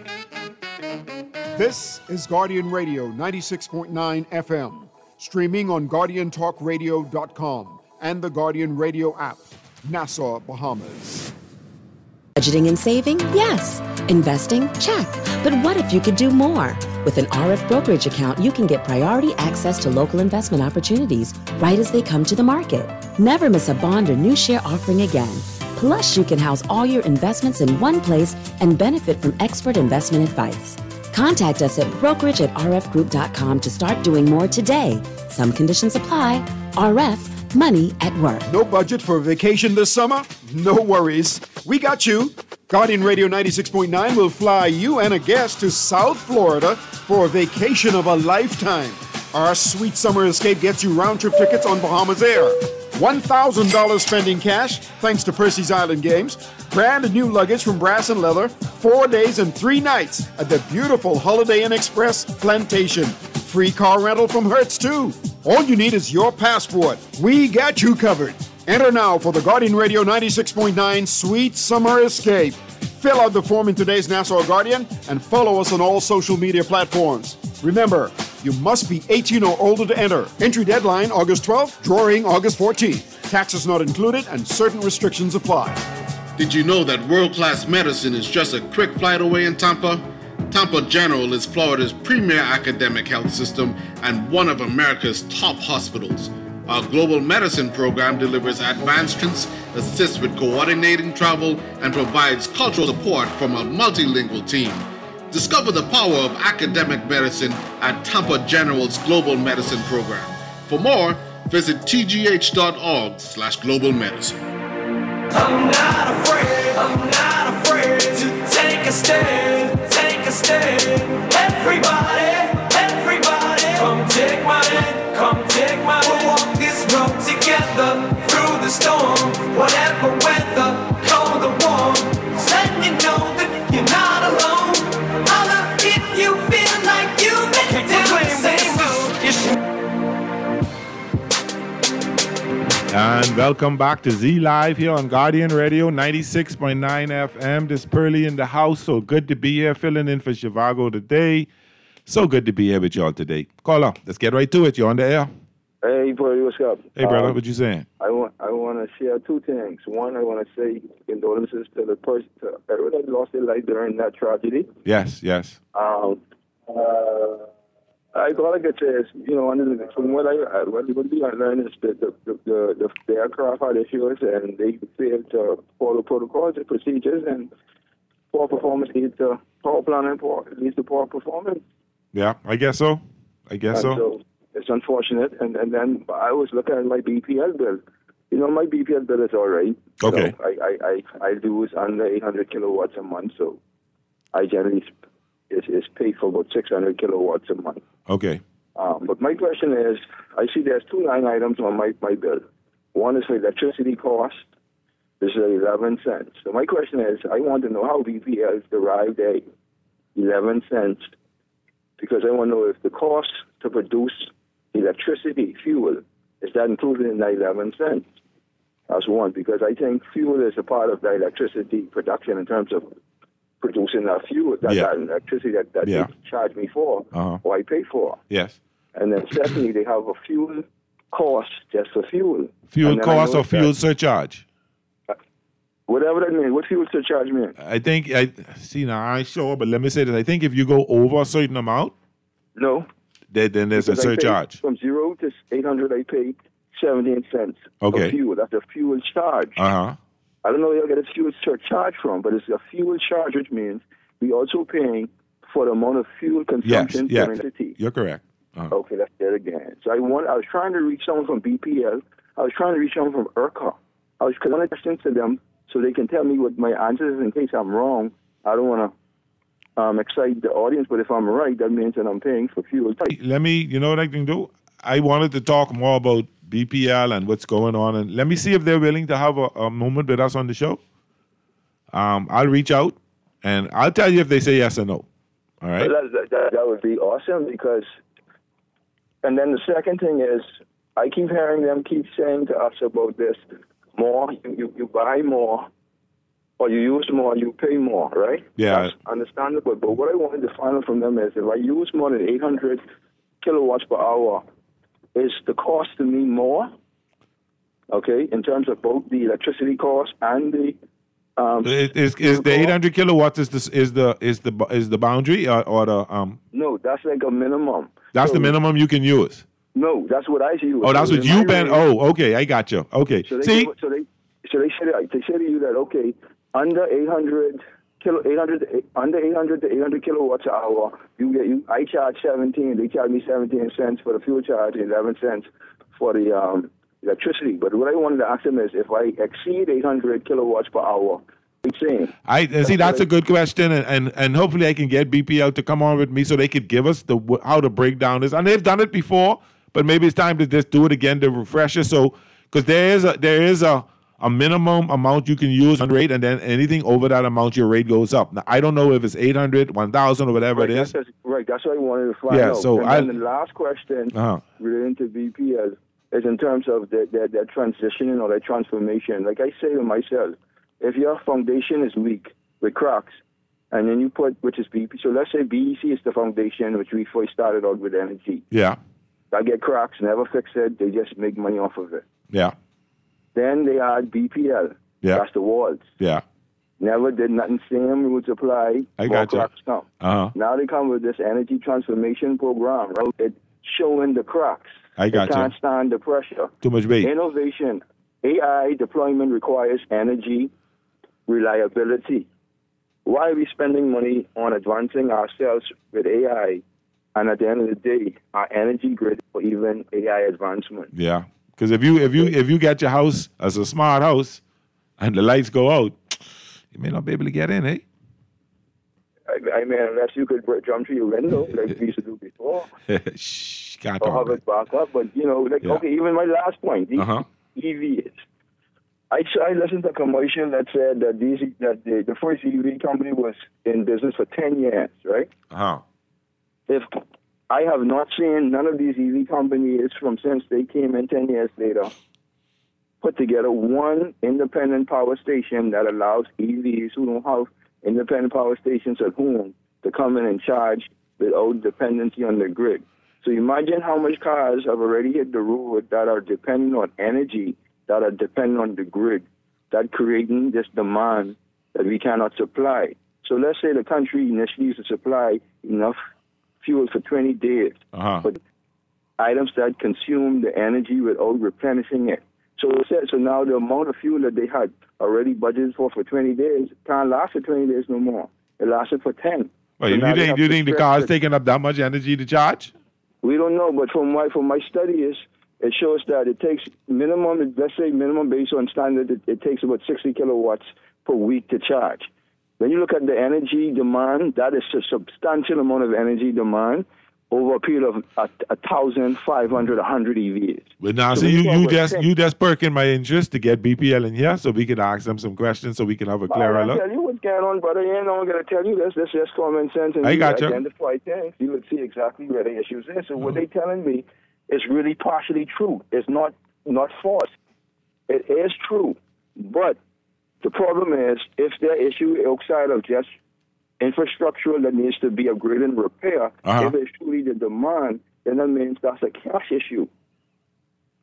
This is Guardian Radio 96.9 FM, streaming on GuardianTalkRadio.com and the Guardian Radio app, Nassau, Bahamas. Budgeting and saving? Yes. Investing? Check. But what if you could do more? With an RF brokerage account, you can get priority access to local investment opportunities right as they come to the market. Never miss a bond or new share offering again. Plus, you can house all your investments in one place and benefit from expert investment advice. Contact us at brokerage@rfgroup.com to start doing more today. Some conditions apply. RF, money at work. No budget for a vacation this summer? No worries. We got you. Guardian Radio 96.9 will fly you and a guest to South Florida for a vacation of a lifetime. Our sweet summer escape gets you round-trip tickets on Bahamas Air. $1,000 spending cash, thanks to Percy's Island Games. Brand new luggage from Brass and Leather. 4 days and 3 nights at the beautiful Holiday Inn Express Plantation. Free car rental from Hertz, too. All you need is your passport. We got you covered. Enter now for the Guardian Radio 96.9 Sweet Summer Escape. Fill out the form in today's Nassau Guardian and follow us on all social media platforms. Remember, you must be 18 or older to enter. Entry deadline August 12th, drawing August 14th. Taxes not included and certain restrictions apply. Did you know that world-class medicine is just a quick flight away in Tampa? Tampa General is Florida's premier academic health system and one of America's top hospitals. Our global medicine program delivers advanced treatments, assists with coordinating travel, and provides cultural support from a multilingual team. Discover the power of academic medicine at Tampa General's Global Medicine Program. For more, visit tgh.org/global medicine. I'm not afraid to take a stand, take a stand. Everybody, come take my hand, come take my hand. We'll walk this road together through the storm, whatever weather, cold or warm. Letting you know that you're not alone. Holler if you feel like you've been down the same road. And welcome back to Z Live here on Guardian Radio 96.9 FM. This Pearly in the house. So good to be here, filling in for Zhivago today. So good to be here with y'all today. Caller, let's get right to it. You're on the air. Hey, Pearly, what's up? Hey, brother, what you saying? I want to share two things. One, I want to say condolences to the person, to everyone that lost their life during that tragedy. Yes. I thought I could say is, from what I learned is that the aircraft had issues and they failed to follow protocols and procedures, and poor performance leads to poor planning, leads to poor performance. Yeah, I guess so. So it's unfortunate. And then I was looking at my BPL bill. My BPL bill is all right. Okay. So I lose under 800 kilowatts a month, so I generally is paid for about 600 kilowatts a month. Okay. But my question is, I see there's 2 line items on my bill. One is for electricity cost. This is 11 cents. So my question is, I want to know how BPL is derived at 11 cents, because I want to know if the cost to produce electricity, fuel, is that included in the 11 cents? That's one, because I think fuel is a part of the electricity production in terms of producing that fuel, that electricity that they charge me for, or I pay for. Yes. And then secondly, they have a fuel cost just for fuel. Fuel cost or fuel surcharge? Whatever that means. What fuel surcharge means? I think, I ain't sure, but let me say this. I think if you go over a certain amount, no, then there's because a surcharge. From 0 to 800, I pay 17 cents Okay. of fuel. That's a fuel charge. Uh-huh. I don't know where you get a fuel surcharge from, but it's a fuel charge, which means we also paying for the amount of fuel consumption Yes, in the city. you're correct. Uh-huh. Okay, that's it again. So I was trying to reach someone from BPL. I was trying to reach someone from ERCOT. I was wanting questions to them so they can tell me what my answer is in case I'm wrong. I don't want to excite the audience, but if I'm right, that means that I'm paying for fuel. Let me, you know what I can do? I wanted to talk more about BPL and what's going on, and let me see if they're willing to have a moment with us on the show. I'll reach out, and I'll tell you if they say yes or no. All right? That would be awesome because, and then the second thing is, I keep hearing them keep saying to us about this, more, you buy more, or you use more, you pay more, right? Yeah. That's understandable. But what I wanted to find out from them is if I use more than 800 kilowatts per hour, is the cost to me more? Okay, in terms of both the electricity cost and the Is the 800 kilowatts is the boundary or the No, that's like a minimum. That's the minimum you can use. No, that's what I use. Oh, that's what you been. Oh, okay, I got you. Okay, So they see, say to you that okay, under 800 to 800 kilowatts an hour, I charge 17. They charge me 17 cents for the fuel charge, 11 cents for the electricity. But what I wanted to ask them is, if I exceed 800 kilowatts per hour, it's saying. That's a good question, and hopefully I can get BPL to come on with me so they could give us how the breakdown is, and they've done it before, but maybe it's time to just do it again to refresh it. So, because there is a minimum amount you can use on rate, and then anything over that amount, your rate goes up. Now, I don't know if it's 800, 1,000, or whatever it is. That's what I wanted to find out. So and then the last question relating to BPL is in terms of their transitioning or their transformation. Like I say to myself, if your foundation is weak with cracks, and then you put, which is BP, so let's say BEC is the foundation, which we first started out with energy. Yeah. I get cracks, never fix it, they just make money off of it. Yeah. Then they add BPL. Yeah. That's the walls. Yeah. Never did nothing, same rules apply. I got you. Cracks come. Uh-huh. Now they come with this energy transformation program, right? It's showing the cracks. I got They can't you. stand the pressure. Too much bait. Innovation. AI deployment requires energy reliability. Why are we spending money on advancing ourselves with AI, and at the end of the day, our energy grid for even AI advancement? Yeah. Because if you get your house as a smart house and the lights go out, you may not be able to get in, eh? I mean, unless you could jump through your window like we used to do before, Shh, can't or talk have about it back up. But okay, even my last point, these EVs. I listened to a commercial that said that the first EV company was in business for 10 years, right? Uh-huh. If I have not seen none of these EV companies from since they came in 10 years later put together one independent power station that allows EVs who don't have independent power stations at home to come in and charge without dependency on the grid. So imagine how much cars have already hit the road that are dependent on energy, that are dependent on the grid, that creating this demand that we cannot supply. So let's say the country initially used to supply enough fuel for 20 days, but items that consume the energy without replenishing it. So now the amount of fuel that they had already budgeted for 20 days can't last for 20 days no more. It lasted for 10. Well, So now they you have think to the stretch car is it. taking up that much energy to charge? We don't know, but from my studies, it shows that it takes minimum, let's say minimum based on standard, it takes about 60 kilowatts per week to charge. When you look at the energy demand, that is a substantial amount of energy demand over a period of 1,500, 100 EVs. But now, So see, we talk about you just perking my interest to get BPL in here so we can ask them some questions so we can have a clearer I'll look. tell you what's going on, brother. You ain't no one going to tell you this. This is just common sense. And I you gotcha. identify things. You would see exactly where the issues is. So what they telling me is really partially true. It's not false. It is true. But the problem is, if their issue outside of just infrastructural that needs to be upgraded and repair, if it's truly the demand, then that means that's a cash issue.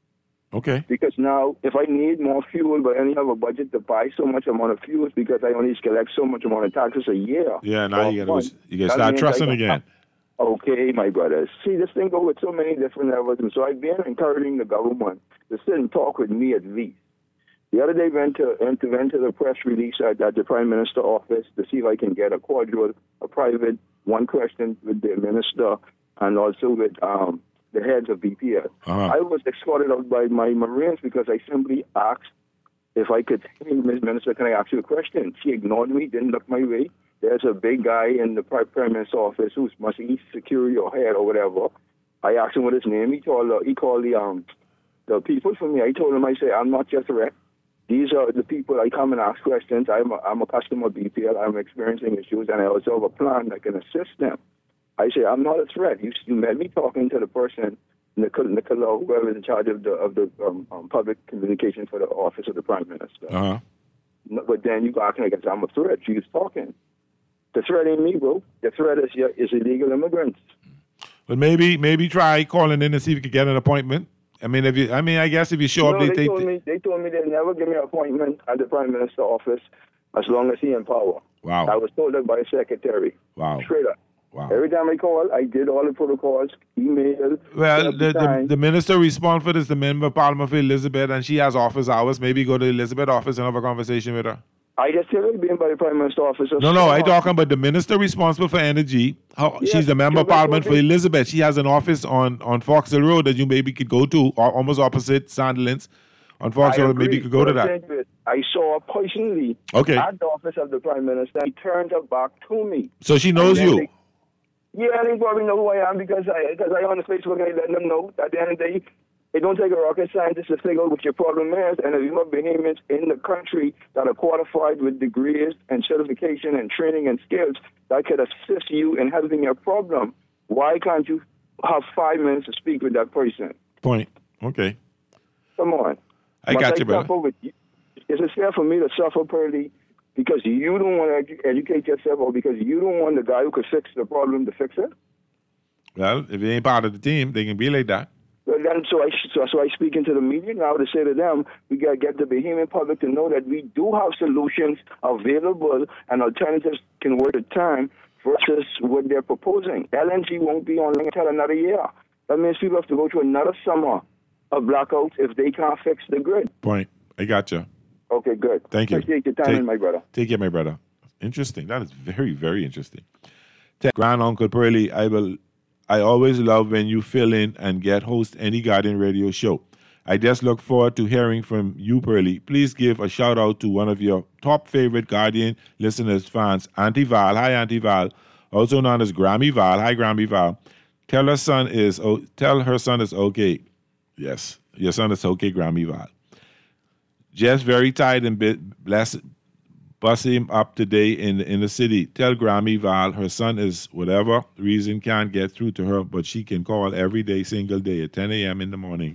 Okay. Because now, if I need more fuel, but I only have a budget to buy so much amount of fuels because I only collect so much amount of taxes a year. Yeah, now you gotta start trusting again. Okay, my brothers. See, this thing goes with so many different levels, and so I've been encouraging the government to sit and talk with me at least. The other day, went to the press release at the Prime Minister's office to see if I can get a cordial, a private, one question with the minister and also with the heads of BPL. I was escorted out by my Marines because I simply asked if I could, hey, Ms. Minister, can I ask you a question? She ignored me, didn't look my way. There's a big guy in the Prime Minister's office who's must be security or head or whatever. I asked him what his name. He called the people for me. I told him, I say, I'm not your threat. These are the people I come and ask questions. I'm a customer of BPL. I'm experiencing issues, and I also have a plan that can assist them. I say, I'm not a threat. You met me talking to the person, Nicola, whoever is in charge of the public communication for the office of the Prime Minister. But then you go acting like I'm a threat. She was talking. The threat ain't me, bro. The threat is illegal immigrants. But maybe try calling in and see if you could get an appointment. I guess if you show up, they told me they'd never give me an appointment at the Prime Minister's office as long as he in power. Wow. I was told that by a secretary. Wow. Straight up. Wow. Every time I call, I did all the protocols, email. Well, the minister responds for this, the member of parliament for Elizabeth, and she has office hours. Maybe go to the Elizabeth office and have a conversation with her. I just said being by the Prime Minister's office. No, I talking about the minister responsible for energy. She's the member of parliament for Elizabeth. She has an office on Foxhill Road that you maybe could go to, almost opposite Sandilands on Foxhill Road. Maybe you could go to that. I saw her personally at the office of the Prime Minister. He turned her back to me. So she knows you. They probably know who I am because I on the Facebook and I let them know at the end of the day. It don't take a rocket scientist to figure out what your problem is, and if you have behemoths in the country that are qualified with degrees and certification and training and skills that could assist you in helping your problem, why can't you have 5 minutes to speak with that person? Point. Okay. Come on. I got you, brother. Is it fair for me to suffer, Pearly, because you don't want to educate yourself or because you don't want the guy who could fix the problem to fix it? Well, if they ain't part of the team, they can be like that. Well, then, so I speak into the media now to say to them, we got to get the Bahamian public to know that we do have solutions available and alternatives can work at time versus what they're proposing. LNG won't be on until another year. That means people have to go through another summer of blackouts if they can't fix the grid. Point. I got you. Okay, good. Thank you. Appreciate your time, my brother. Take care, my brother. Interesting. That is very, very interesting. Grand Uncle Pearly, I always love when you fill in and host any Guardian Radio show. I just look forward to hearing from you, Pearly. Please give a shout out to one of your top favorite Guardian listeners, fans, Auntie Val. Hi, Auntie Val. Also known as Grammy Val. Hi, Grammy Val. Tell her son is okay. Yes, your son is okay, Grammy Val. Just very tired and blessed. Bust him up today in the city. Tell Grammy Val her son is whatever reason can't get through to her, but she can call every day, single day at 10 a.m. in the morning.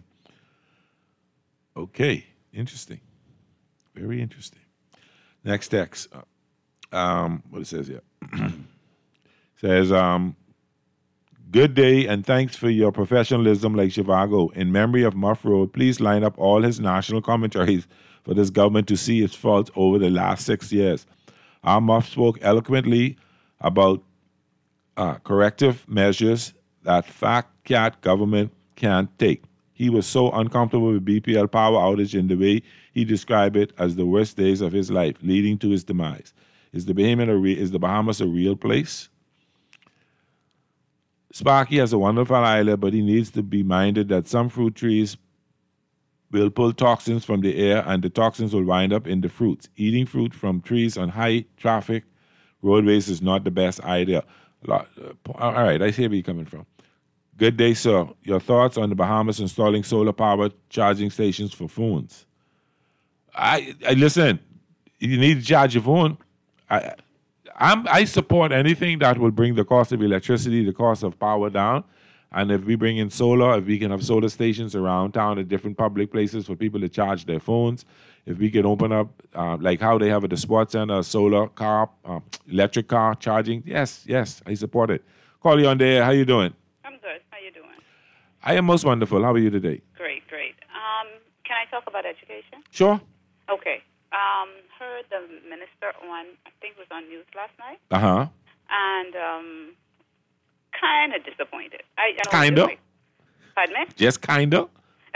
Okay, interesting. Very interesting. Next text. What it says here. Says, good day and thanks for your professionalism like Chivago. In memory of Muff Road, please line up all his national commentaries for this government to see its faults over the last 6 years. Our Muff spoke eloquently about corrective measures that fat cat government can't take. He was so uncomfortable with BPL power outage in the way he described it as the worst days of his life, leading to his demise. Is the Bahamas a real place? Sparky has a wonderful island, but he needs to be minded that some fruit trees will pull toxins from the air and the toxins will wind up in the fruits. Eating fruit from trees on high traffic roadways is not the best idea. All right, I see where you're coming from. Good day, sir. Your thoughts on the Bahamas installing solar power charging stations for phones? I listen, you need to charge your phone. I support anything that will bring the cost of electricity, the cost of power down. And if we bring in solar, if we can have solar stations around town at different public places for people to charge their phones, if we can open up, like how they have at the sports center, a solar car, electric car charging, yes, I support it. Call you on the air. How you doing? I'm good. How you doing? I am most wonderful. How are you today? Great. about education? Sure. Okay. Heard the minister on, I think it was on news last night. Uh-huh. And kind of disappointed. Kind of? Pardon me? Just kind of?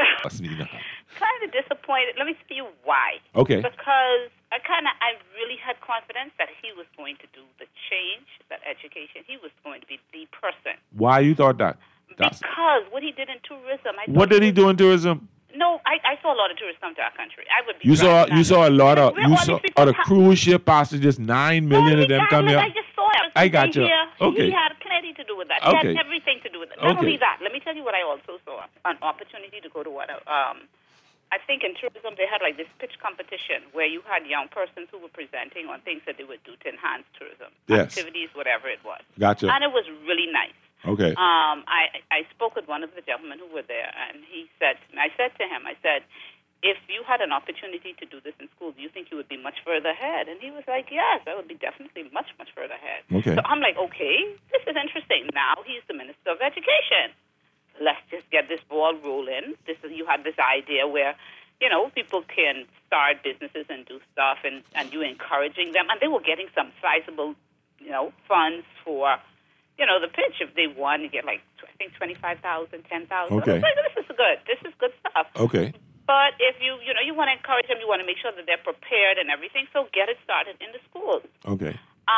Kind of disappointed. Let me tell you why. Okay. Because I really had confidence that he was going to do the change, that education. He was going to be the person. Why you thought that? Because what he did in tourism. What did he do in tourism? No, I saw a lot of tourists come to our country. I would be You saw a lot of the cruise ship passengers. 9 million of them come here. I just saw it. I got you. Okay. He had plenty to do with that. Okay. He had everything to do with it. Not Okay. only that, let me tell you what I also saw. An opportunity to go to what I think in tourism they had like this pitch competition where you had young persons who were presenting on things that they would do to enhance tourism. Yes. Activities, whatever it was. Gotcha. And it was really nice. Okay. I spoke with one of the gentlemen who were there, and I said to him, if you had an opportunity to do this in school, do you think you would be much further ahead? And he was like, yes, I would be definitely much, much further ahead. Okay. So I'm like, okay, this is interesting. Now he's the Minister of Education. Let's just get this ball rolling. You had this idea where, people can start businesses and do stuff, and you encouraging them. And they were getting some sizable, funds for the pitch. If they won, you get like, I think 25,000, 10,000. Okay. This is good. This is good stuff. Okay. But if you want to encourage them, you want to make sure that they're prepared and everything. So get it started in the schools. Okay.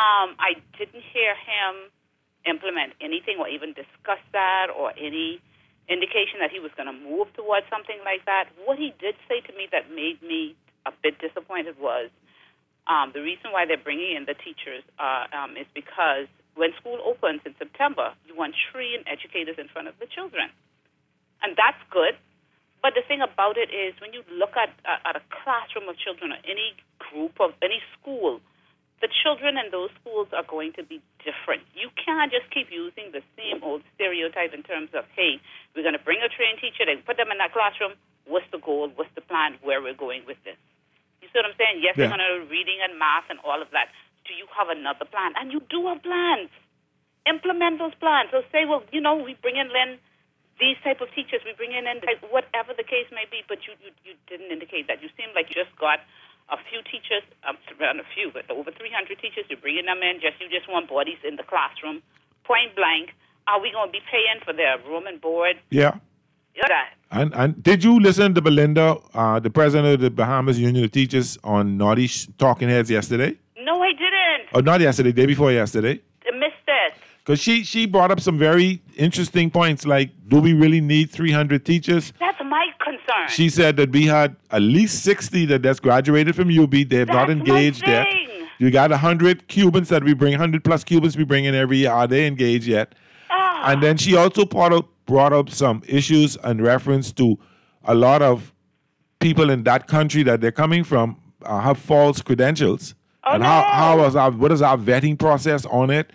I didn't hear him implement anything or even discuss that or any indication that he was going to move towards something like that. What he did say to me that made me a bit disappointed was the reason why they're bringing in the teachers is because when school opens in September, you want trained educators in front of the children. And that's good. But the thing about it is when you look at a classroom of children or any group of any school, the children in those schools are going to be different. You can't just keep using the same old stereotype in terms of, hey, we're going to bring a trained teacher, they put them in that classroom. What's the goal? What's the plan? Where we're going with this? You see what I'm saying? Yes, they're going to reading and math and all of that. Do you have another plan? And you do have plans. Implement those plans. So say, well, we bring in these type of teachers, we bring in whatever the case may be, but you didn't indicate that. You seem like you just got a few teachers, around a few, but over 300 teachers, you're bringing them in, you just want bodies in the classroom, point blank. Are we going to be paying for their room and board? Yeah. That. And did you listen to Belinda, the president of the Bahamas Union of Teachers, on Naughty Talking Heads yesterday? No, I didn't. Oh, not yesterday, day before yesterday. I missed it. Because she brought up some very interesting points, like, do we really need 300 teachers? That's my concern. She said that we had at least 60 that's graduated from UB. They have not engaged yet. You got 100 Cubans that we bring, 100 plus Cubans we bring in every year. Are they engaged yet? And then she also brought up some issues in reference to a lot of people in that country that they're coming from have false credentials. And what is our vetting process on it?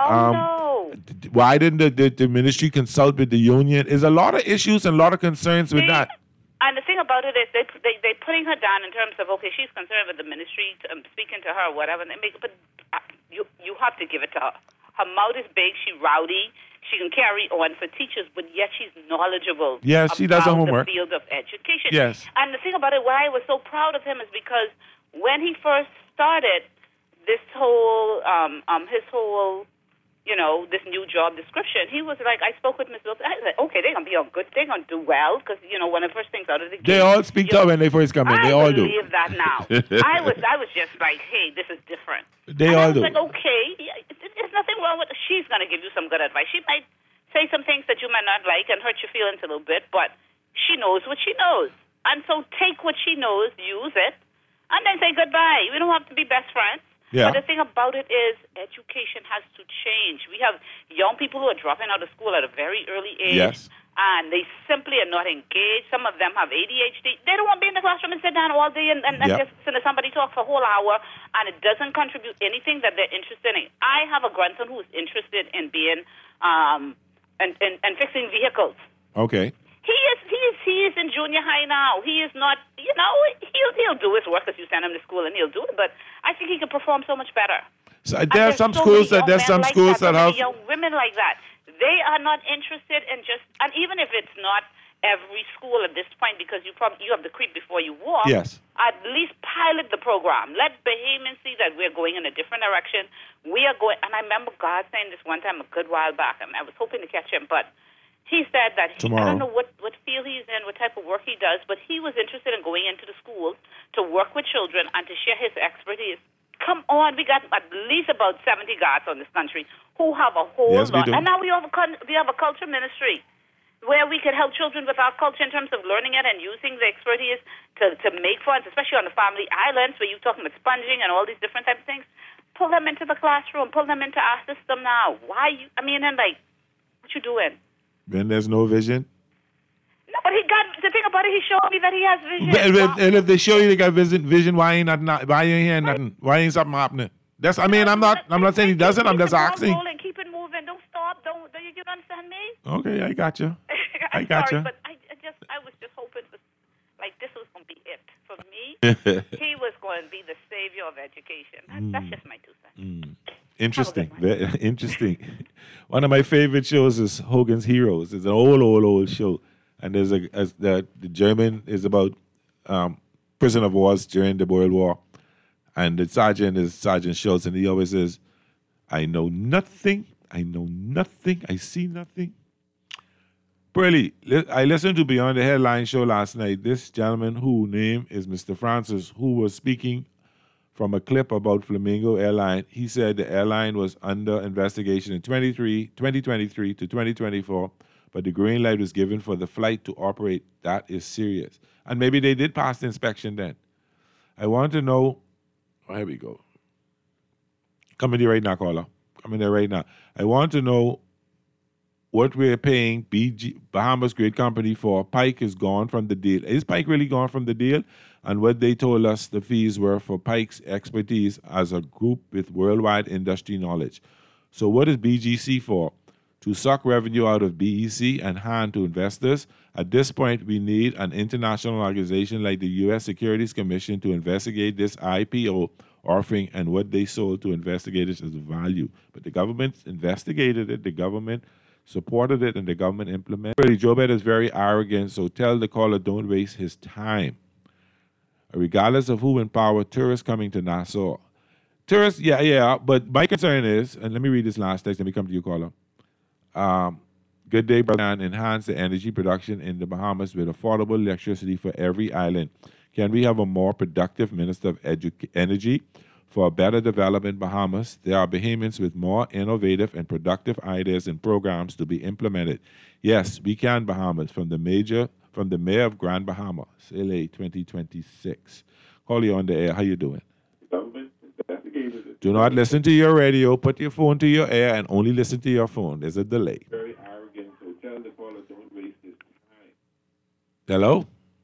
No. Why didn't the ministry consult with the union? There's a lot of issues and a lot of concerns with that. And the thing about it is they're putting her down in terms of, okay, she's concerned with the ministry, speaking to her or whatever, but you have to give it to her. Her mouth is big, she's rowdy, she can carry on for teachers, but yet she's knowledgeable Yes, she does her homework. the field of education. Yes. And the thing about it, why I was so proud of him is because when he first started this whole, his whole, this new job description, he was like, I spoke with Ms. Wilson. I was like, okay, they're going to be all good. They're going to do well because, one of the first things out of the gate. They all speak to her when they first come in. They all do. I believe that now. I was just like, hey, this is different. They all do. I was like, okay, there's nothing wrong with it. She's going to give you some good advice. She might say some things that you might not like and hurt your feelings a little bit, but she knows what she knows. And so take what she knows, use it, and then say goodbye. We don't have to be best friends. Yeah. But the thing about it is education has to change. We have young people who are dropping out of school at a very early age. Yes. And they simply are not engaged. Some of them have ADHD. They don't want to be in the classroom and sit down all day and just listen to somebody talk for a whole hour, and it doesn't contribute anything that they're interested in. I have a grandson who is interested in being and fixing vehicles. Okay. He is in junior high now. He is not, he'll do his work because you send him to school and he'll do it, but I think he can perform so much better. So there are some schools that have young women like that. They are not interested in and even if it's not every school at this point, because you have the creep before you walk. Yes. At least pilot the program. Let Bahamians see that we're going in a different direction. We are going, and I remember God saying this one time a good while back, and I was hoping to catch him, but he said that I don't know what field he's in, what type of work he does, but he was interested in going into the schools to work with children and to share his expertise. Come on, we got at least about 70 guards on this country who have a whole Yes, we lot. do. And now we have a culture ministry where we can help children with our culture in terms of learning it and using the expertise to make funds, especially on the family islands where you're talking about sponging and all these different types of things. Pull them into the classroom. Pull them into our system now. What you doing? When there's no vision. No, but the thing about it, he showed me that he has vision. And if they show you they got vision, why ain't why you ain't hearing nothing? Why ain't something happening? I'm not saying he doesn't. I'm just asking. Keep it moving. Don't stop. Do you understand me? Okay, I got you. I'm sorry, but I was just hoping this was going to be it for me. He was going to be the savior of education. That's just my 2 cents. Interesting. Very interesting. One of my favorite shows is Hogan's Heroes. It's an old show. And there's the German is about prisoner of wars during the World War. And the sergeant is Sergeant Schultz, and he always says, I know nothing, I see nothing. Pearlie, I listened to Beyond the Headline show last night. This gentleman whose name is Mr. Francis, who was speaking from a clip about Flamingo Airline, he said the airline was under investigation in 2023 to 2024, but the green light was given for the flight to operate. That is serious. And maybe they did pass the inspection then. I want to know, here we go. Coming there right now, caller. Coming there right now. I want to know what we're paying Bahamas Great Company for. Pike is gone from the deal. Is Pike really gone from the deal? And what they told us the fees were for Pike's expertise as a group with worldwide industry knowledge. So what is BGC for? To suck revenue out of BEC and hand to investors? At this point, we need an international organization like the U.S. Securities Commission to investigate this IPO offering and what they sold to investigators as value. But the government investigated it, the government supported it, and the government implemented it. Joe Biden is very arrogant, so tell the caller don't waste his time. Regardless of who in power, tourists coming to Nassau. Tourists, yeah, but my concern is, and let me read this last text, let me come to you, caller. Good day, brother. And enhance the energy production in the Bahamas with affordable electricity for every island. Can we have a more productive Minister of Energy for a better development in Bahamas? There are Bahamians with more innovative and productive ideas and programs to be implemented. Yes, we can, Bahamas, from the mayor of Grand Bahama, LA 2026. Call you on the air. How you doing? Do not listen to your radio. Put your phone to your ear and only listen to your phone. There's a delay. Very arrogant, so tell the caller don't waste his time. Hello?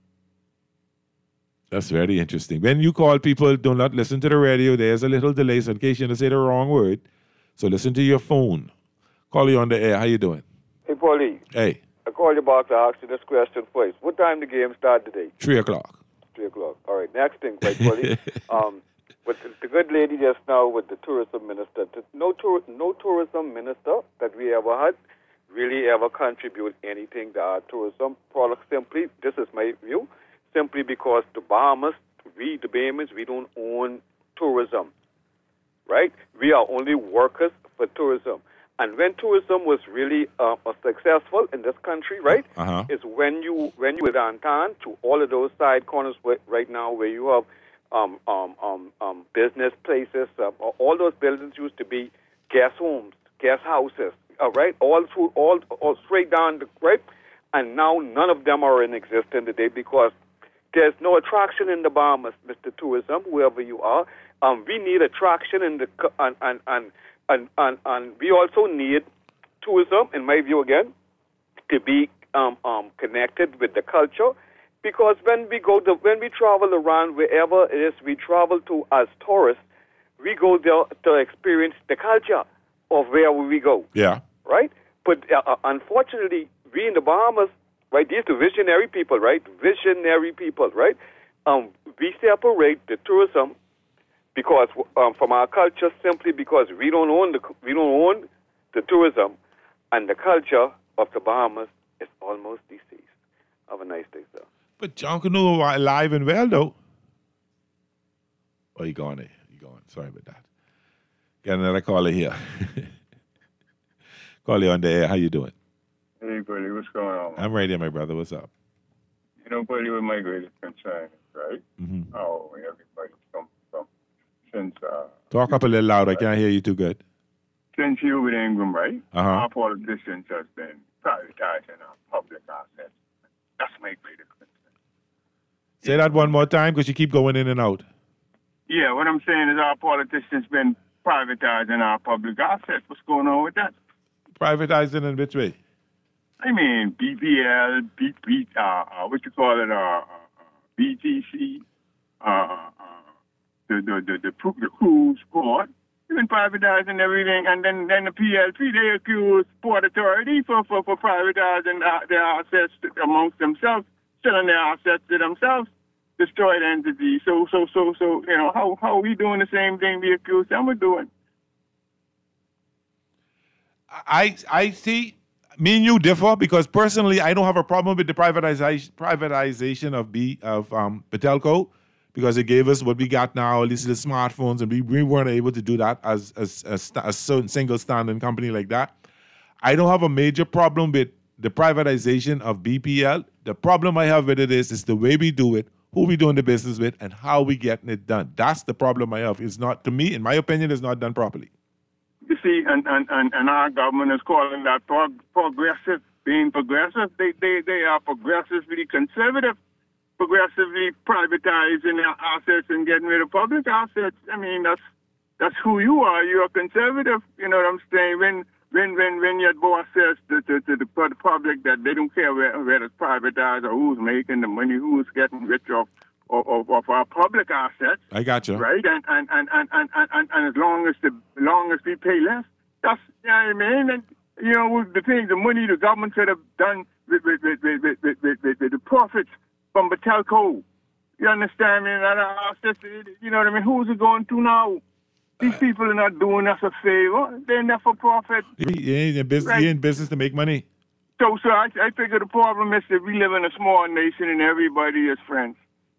That's very interesting. When you call people, do not listen to the radio. There's a little delay, so in case you don't say the wrong word. So listen to your phone. Call you on the air. How you doing? Hey, Paulie. Hey. I called you back to ask you this question first. What time the game start today? 3 o'clock. 3 o'clock. All right. Next thing, right, Paulie? With the good lady just now with the tourism minister, no tourism minister that we ever had really ever contribute anything to our tourism product. Simply, this is my view, simply because the Bahamas, the Bahamians, we don't own tourism, right? We are only workers for tourism. And when tourism was really successful in this country, right, is when you were downtown to all of those side corners right now where you have business places, all those buildings used to be guest homes, guest houses, right, all straight down, right, and now none of them are in existence today because there's no attraction in the Bahamas, Mr. Tourism, whoever you are. We need attraction in the and we also need tourism, in my view again, to be connected with the culture. Because when we travel around wherever it is we travel to as tourists, we go there to experience the culture of where we go. Yeah. Right? But unfortunately, we in the Bahamas, right, these are visionary people, right? Visionary people, right? We separate the tourism because from our culture simply because we don't own the tourism, and the culture of the Bahamas is almost deceased. Have a nice day, sir. But John Canoe alive and well, though. Oh, he gone there. He gone. Sorry about that. Got another caller here. Caller on the air. How you doing? Hey, buddy, what's going on? I'm right here, my brother. What's up? You know, buddy, what my greatest concern is, right? Mm-hmm. How everybody from since Talk up a little louder. I can't hear you too good. since you with Ingram, right? Uh-huh. Our politicians has been privatizing our public assets. That's my greatest concern. Say that one more time because you keep going in and out. Yeah, what I'm saying is our politicians been privatizing our public assets. What's going on with that? Privatizing in which way? I mean, BPL, what you call it, BTC, the cruise port. They've been privatizing everything, and then the PLP, they accuse Port Authority for privatizing their assets amongst themselves, selling their assets to themselves, destroyed entities. So, you know, how are we doing the same thing we accuse them of doing? I see. Me and you differ because personally, I don't have a problem with the privatization of Patelco because it gave us what we got now, at least the smartphones, and we weren't able to do that as a single standing company like that. I don't have a major problem with the privatization of BPL. The problem I have with it is the way we do it, who we doing the business with, and how we getting it done. That's the problem I have. It's not, to me, in my opinion, it's not done properly. You see, and our government is calling that progressive, being progressive. They are progressively conservative, progressively privatizing their assets and getting rid of public assets. I mean, that's who you are. You're a conservative. You know what I'm saying? When your boss says to the public that they don't care where it's privatized or who's making the money, who's getting rich off of our public assets. I got you. Right? And as long as we pay less, that's, you know what I mean? And, you know, the money the government could have done with the profits from Patelco. You understand me? And other assets, you know what I mean? Who's it going to now? These people are not doing us a favor. They're not for profit. You're in business to make money. So I figure the problem is that we live in a small nation and everybody is friends.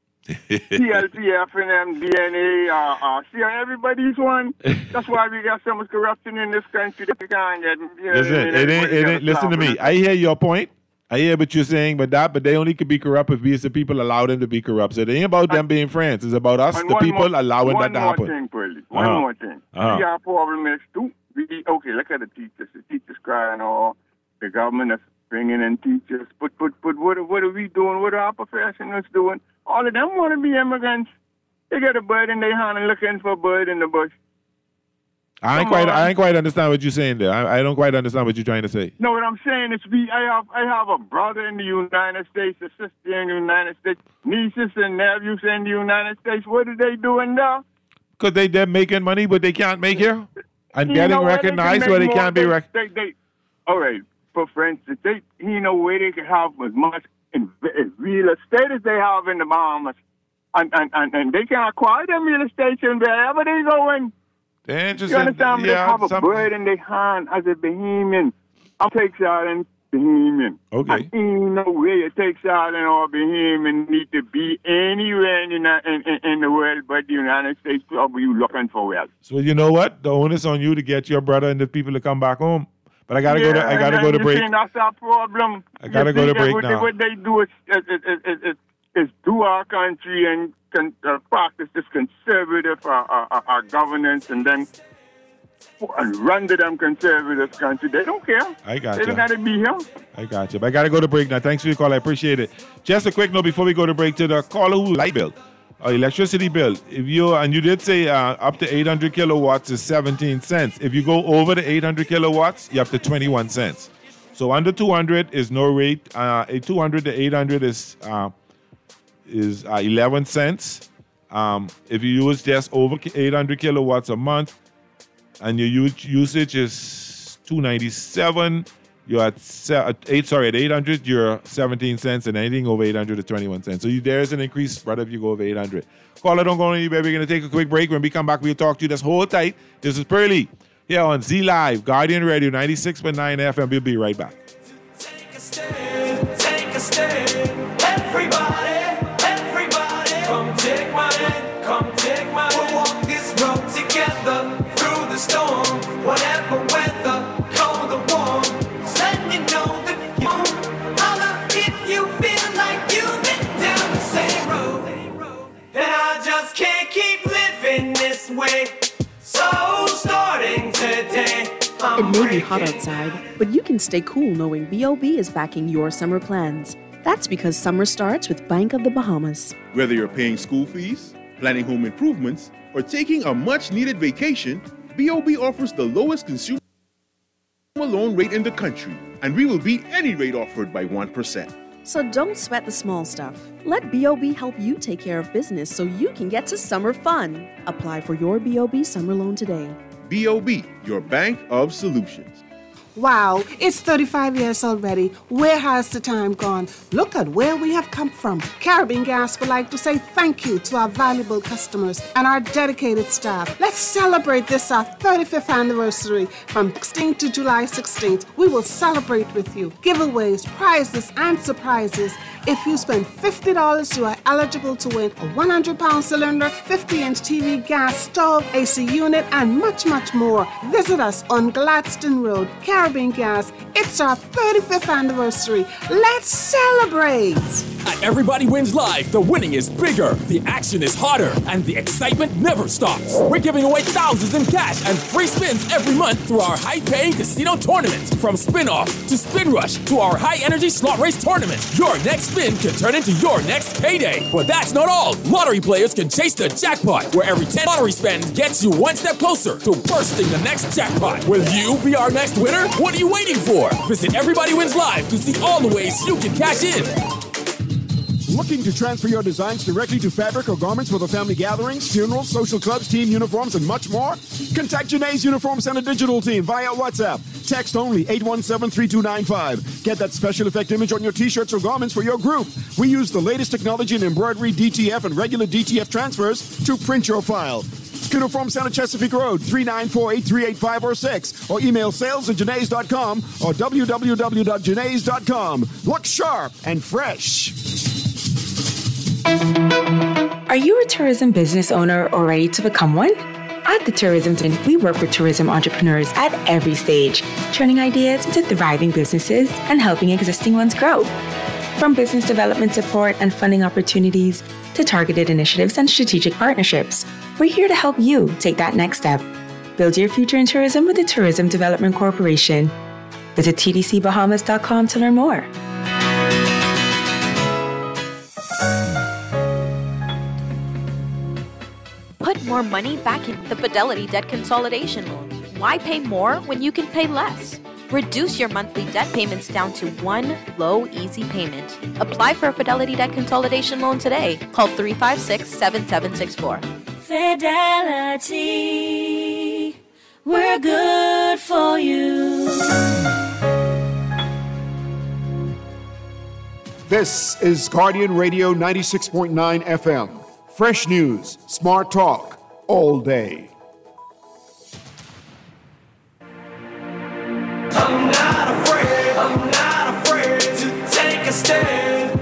PLPF and MDNA, see, everybody's one. That's why we got so much corruption in this country. That we can't get, you know, listen to me. I hear your point. I hear what you're saying, but they only could be corrupt if we as the people allow them to be corrupt. So it ain't about them being friends. It's about us, the people, allowing that to happen. One more thing. See, our problem is, too. Okay, look at the teachers. The teachers crying all. The government is bringing in teachers. But what are we doing? What are our professionals doing? All of them want to be immigrants. They got a bird in their hand and looking for a bird in the bush. I ain't quite understand what you're saying there. I don't quite understand what you're trying to say. No, what I'm saying is I have a brother in the United States, a sister in the United States, nieces and nephews in the United States. What are they doing there? Because they're making money, but they can't make here? And getting recognized where they can't be recognized? All right. For instance, you know where they can have as much in real estate as they have in the Bahamas. And they can acquire them real estate and wherever they going. They're interested. You understand? They have a bird in their hand as a Bahamian. I takes out in Bahamian. Okay. And no way it takes out in all Bahamian need to be anywhere in the world but the United States. Are you looking for wealth? So you know what? The onus on you to get your brother and the people to come back home. But I gotta go to break. That's our problem. I gotta go to break now. What they do is do our country and practice this conservative governance and then run to them conservative country. They don't care. I got you. They don't got to be here. I got you. But I gotta go to break now. Thanks for your call. I appreciate it. Just a quick note before we go to break to the caller who light bill. Electricity bill. If you did say up to 800 kilowatts is 17 cents. If you go over the 800 kilowatts, you're up to 21 cents. So under 200 is no rate. 200 to 800 is 11 cents. If you use just over 800 kilowatts a month and your usage is 297, you're at 800, you're 17 cents, and anything over 800 is 21 cents. So there's an increase, brother, if you go over 800. Caller, don't go anywhere. We're going to take a quick break. When we come back, we'll talk to you. Just hold tight. This is Pearly here on Z Live, Guardian Radio, 96.9 FM. We'll be right back. Take a stand. way. So starting today, It may be hot outside, but you can stay cool knowing B.O.B. is backing your summer plans. That's because summer starts with Bank of the Bahamas. Whether you're paying school fees, planning home improvements, or taking a much-needed vacation, B.O.B. offers the lowest consumer loan rate in the country, and we will beat any rate offered by 1%. So don't sweat the small stuff. Let B.O.B. help you take care of business so you can get to summer fun. Apply for your B.O.B. summer loan today. B.O.B., your bank of solutions. Wow, it's 35 years already. Where has the time gone? Look at where we have come from. Caribbean Gas would like to say thank you to our valuable customers and our dedicated staff. Let's celebrate this, our 35th anniversary, from 16th to July 16th. We will celebrate with you. Giveaways, prizes, and surprises. If you spend $50, you are eligible to win a 100-pound cylinder, 50-inch TV gas stove, AC unit, and much, much more. Visit us on Gladstone Road, Caribbean Gas. It's our 35th anniversary. Let's celebrate! At Everybody Wins Live, the winning is bigger, the action is hotter, and the excitement never stops. We're giving away thousands in cash and free spins every month through our high-paying casino tournament. From Spin-Off to Spin Rush to our high-energy slot race tournament, your next spin can turn into your next payday. But that's not all. Lottery players can chase the jackpot, where every 10 lottery spends gets you one step closer to bursting the next jackpot. Will you be our next winner? What are you waiting for? Visit Everybody Wins Live to see all the ways you can cash in. Looking to transfer your designs directly to fabric or garments for the family gatherings, funerals, social clubs, team uniforms, and much more? Contact Janae's Uniform Center digital team via WhatsApp. Text only 817-3295. Get that special effect image on your t-shirts or garments for your group. We use the latest technology in embroidery, DTF, and regular DTF transfers to print your file. Uniform Center, Chesapeake Road, 394-8385 or 6. Or email sales@janaes.com or www.janaes.com. Look sharp and fresh. Are you a tourism business owner or ready to become one? At the Tourism Team, we work with tourism entrepreneurs at every stage, turning ideas into thriving businesses and helping existing ones grow. From business development support and funding opportunities to targeted initiatives and strategic partnerships, we're here to help you take that next step. Build your future in tourism with the Tourism Development Corporation. Visit tdcbahamas.com to learn more. Put more money back in the Fidelity Debt Consolidation Loan. Why pay more when you can pay less? Reduce your monthly debt payments down to one low, easy payment. Apply for a Fidelity Debt Consolidation Loan today. Call 356-7764. Fidelity, we're good for you. This is Guardian Radio 96.9 FM. Fresh news, smart talk, all day. I'm not afraid to take a stand,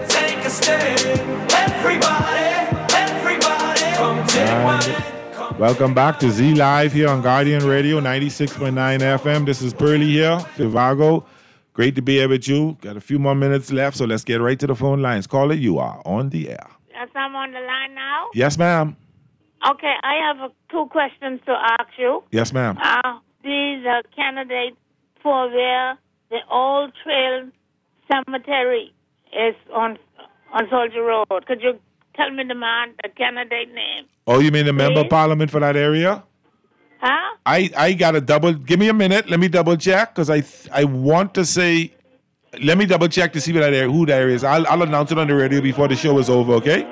everybody, come take my hand. Welcome back to Z Live here on Guardian Radio 96.9 FM. This is Pearly here, Fivago. Great to be here with you. Got a few more minutes left, so let's get right to the phone lines. Caller, you are on the air. Yes, I'm on the line now. Yes, ma'am. Okay, I have two questions to ask you. Yes, ma'am. These are candidates for where the Old Trail Cemetery is on Soldier Road. Could you tell me the candidate name? Oh, you mean the member of parliament for that area? Huh? I got to give me a minute. Let me double check because I want to say, let me double check to see who that area is. I'll announce it on the radio before the show is over, okay?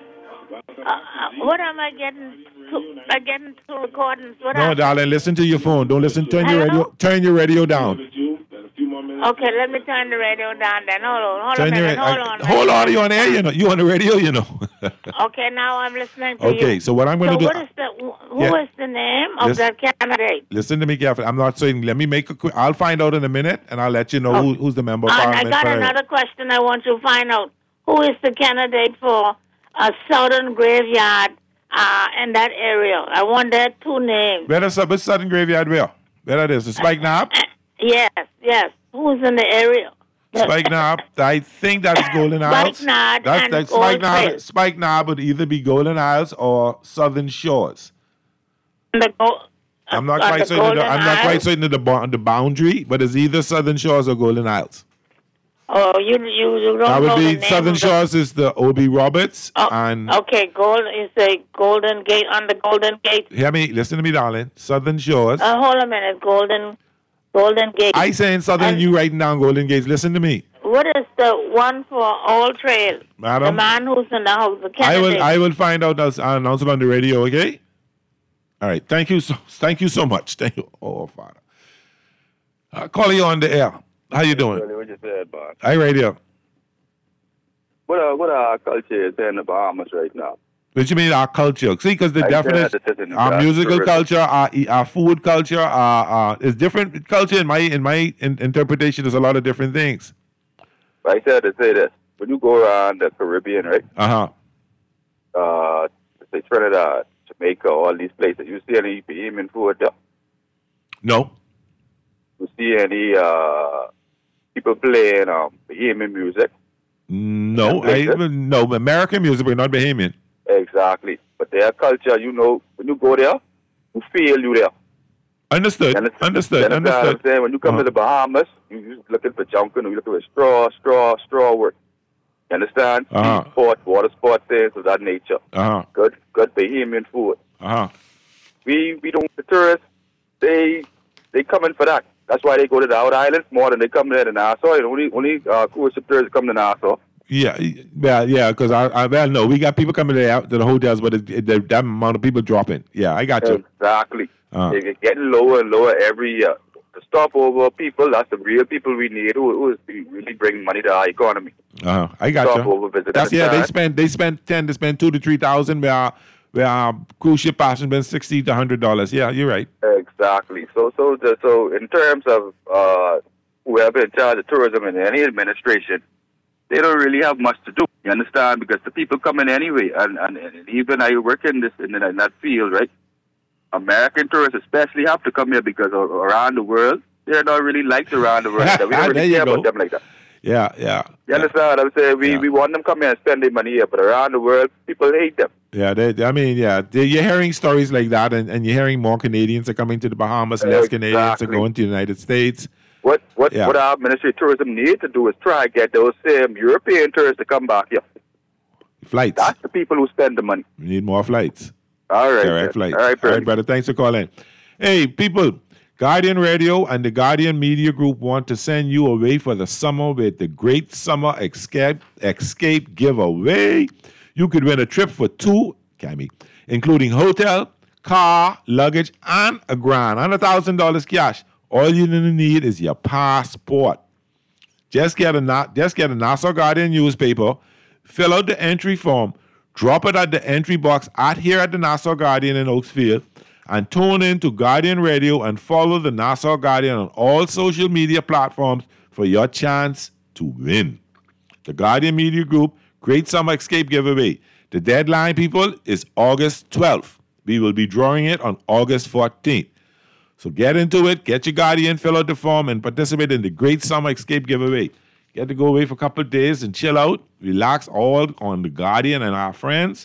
What am I getting? I getting two recordings. No, darling, listen to your phone. Don't listen. Turn your radio down. Okay, let me turn the radio down then. Hold on. Hold on, you on air, you know. You on the radio, you know. Okay, now I'm listening to you. Okay, so what I'm going to do... Who is the name of that candidate? Listen to me carefully. I'm not saying, let me make a quick... I'll find out in a minute, and I'll let you know who's the member of parliament. I got another question I want to find out. Who is the candidate for a Southern Graveyard in that area? I want that two names. Which Southern Graveyard where? Where that is? The Spike Knob? Yes. Who's in the area? Spike Knob. I think that's Golden Isles. That's Spike Knob would either be Golden Isles or Southern Shores. I'm not on quite the certain. Golden I'm not quite Isles? certain of the boundary, but it's either Southern Shores or Golden Isles. Oh, you don't That would know the be name Southern of the- Shores is the O.B. Roberts and Okay, is the Golden Gate on the Golden Gate. hear me, listen to me, darling. Southern Shores. Hold a minute, Golden Gate. I saying Southern, you writing down Golden Gates. Listen to me, What is the one for Old Trail? madam. The man who's in the house, the I candidate. will find out. I'll announce it on the radio. Okay. All right. Thank you so much. Thank you. Oh, Father. Call you on the air. How you doing? What you said, Bob? Hi, radio. What our culture is in the Bahamas right now? What you mean our culture? See, because the I said definite, that it is in our the musical tourism. culture, our food culture, is different culture. In my interpretation, there's a lot of different things. I said to say this: when you go around the Caribbean, right? Say Trinidad, Jamaica, all these places, you see any Bahamian food there? No. You see any people playing Bahamian music? No, places? no American music, but not Bahamian. Exactly. But their culture, you know, when you go there, you feel you there. Understood. You Understood. understand what I'm saying? When you come to the Bahamas, you looking for junking, you looking for straw work. You understand? Sport, water sports, things of that nature. Good Bahamian food. We don't, the tourists, they come in for that. That's why they go to the outer islands more than they come there to Nassau. Only cruise ship tourists come to Nassau. Yeah, because no, we got people coming there to the hotels, but that amount of people dropping. Yeah, I got you. Exactly. They're getting lower and lower every year. The stopover people, that's the real people we need who really bring money to our economy. I got you. Stopover visitors. That's they spend $10 to $3,000 where cruise ship passengers spend $60 to $100. Yeah, you're right. Exactly. So in terms of whoever in charge of tourism in any administration, they don't really have much to do. You understand? Because the people come in anyway, and even I work in that field, right? American tourists especially have to come here because around the world, they're not really liked around the world. We don't really care about them like that. Yeah. You understand what I'm saying? We want them to come here and spend their money here, but around the world, people hate them. Yeah, you're hearing stories like that, and you're hearing more Canadians are coming to the Bahamas, less Canadians are going to the United States. What our Ministry of Tourism need to do is try to get those same European tourists to come back here. Flights. That's the people who spend the money. We need more flights. All right. Direct flights. All right, brother. Thanks for calling. Hey, people, Guardian Radio and the Guardian Media Group want to send you away for the summer with the Great Summer Escape Giveaway. You could win a trip for two, Cammy, including hotel, car, luggage, and $1,000 and $1,000 cash. All you need is your passport. Just get a Nassau Guardian newspaper, fill out the entry form, drop it at the entry box here at the Nassau Guardian in Oaksfield, and tune in to Guardian Radio and follow the Nassau Guardian on all social media platforms for your chance to win. The Guardian Media Group Great Summer Escape Giveaway. The deadline, people, is August 12th. We will be drawing it on August 14th. So get into it, get your Guardian, fill out the form, and participate in the Great Summer Escape Giveaway. Get to go away for a couple of days and chill out, relax all on the Guardian and our friends.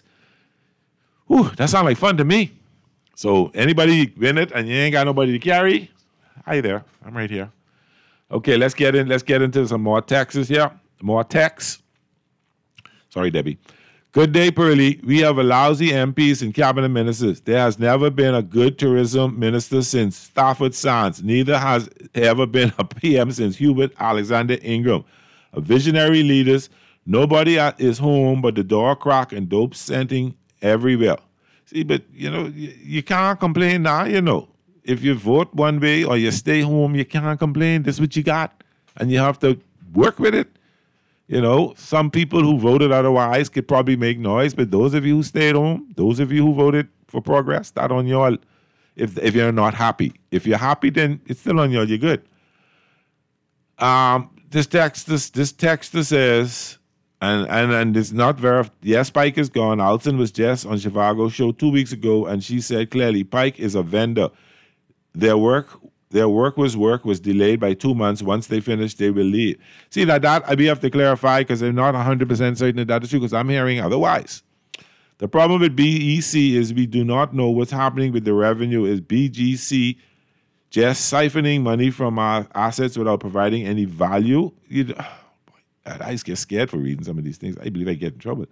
Whew, that sounds like fun to me. So anybody win it and you ain't got nobody to carry, hi there, I'm right here. Okay, let's get into some more texts here. More texts. Sorry, Debbie. Good day, Pearlie. We have a lousy MPs and cabinet ministers. There has never been a good tourism minister since Stafford Sands. Neither has ever been a PM since Hubert Alexander Ingram. A visionary leaders. Nobody is home but the door crack and dope scenting everywhere. See, but, you can't complain now, If you vote one way or you stay home, you can't complain. This is what you got. And you have to work with it. Some people who voted otherwise could probably make noise, but those of you who stayed home, those of you who voted for progress, that on y'all if you're not happy. If you're happy, then it's still on y'all. You're good. This texter says, and it's not verified. Yes, Pike is gone. Alton was just on Chicago show 2 weeks ago, and she said clearly, Pike is a vendor. Their work was delayed by 2 months. Once they finish, they will leave. See, that we have to clarify because I'm not 100% certain that is true because I'm hearing otherwise. The problem with BEC is we do not know what's happening with the revenue. Is BGC just siphoning money from our assets without providing any value? I just get scared for reading some of these things. I believe I get in trouble.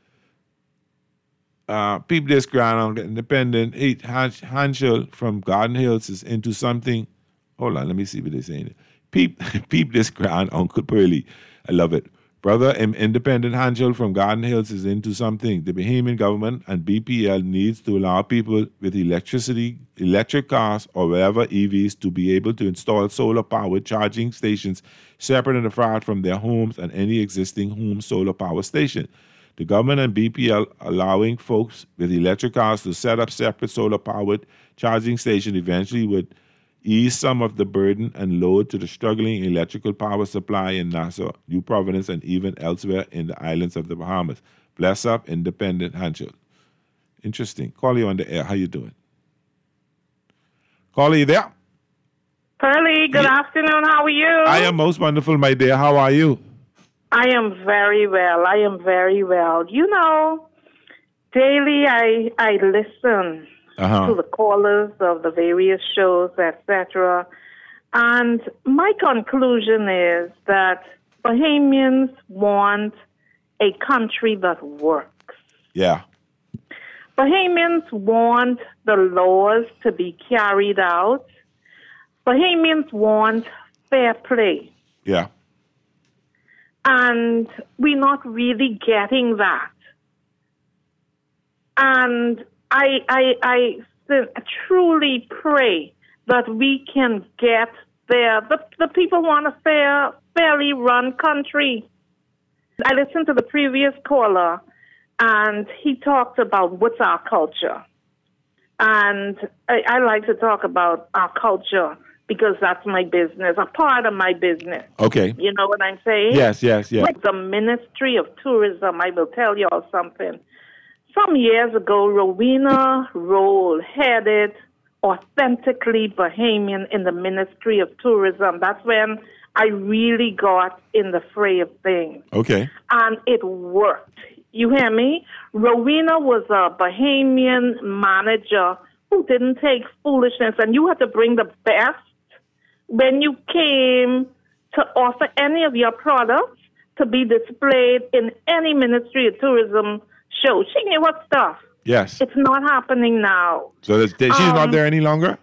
Peep this ground on Independent. Hanschel from Garden Hills is into something. Hold on, let me see what they're saying. Peep this ground, Uncle Pearly. I love it. Brother Independent Hanschel from Garden Hills is into something. The Bahamian government and BPL needs to allow people with electric cars, or whatever EVs to be able to install solar-powered charging stations separate and apart from their homes and any existing home solar power station. The government and BPL allowing folks with electric cars to set up separate solar-powered charging stations eventually would ease some of the burden and load to the struggling electrical power supply in Nassau, New Providence, and even elsewhere in the islands of the Bahamas. Bless up, Independent Hanschel. Interesting. Call you on the air. How you doing? Call you there? Pearly, good afternoon. How are you? I am most wonderful, my dear. How are you? I am very well. I am very well. You know, daily I listen to the callers of the various shows, etc. And my conclusion is that Bahamians want a country that works. Yeah. Bahamians want the laws to be carried out. Bahamians want fair play. Yeah. And we're not really getting that. And I truly pray that we can get there. The people want a fairly run country. I listened to the previous caller, and he talked about what's our culture. And I like to talk about our culture because that's my business, a part of my business. Okay. You know what I'm saying? Yes. With the Ministry of Tourism, I will tell you all something. Some years ago, Rowena Roll headed Authentically Bahamian in the Ministry of Tourism. That's when I really got in the fray of things. Okay. And it worked. You hear me? Rowena was a Bahamian manager who didn't take foolishness, and you had to bring the best when you came to offer any of your products to be displayed in any Ministry of Tourism show. She knew what stuff. Yes. It's not happening now. So she's not there any longer?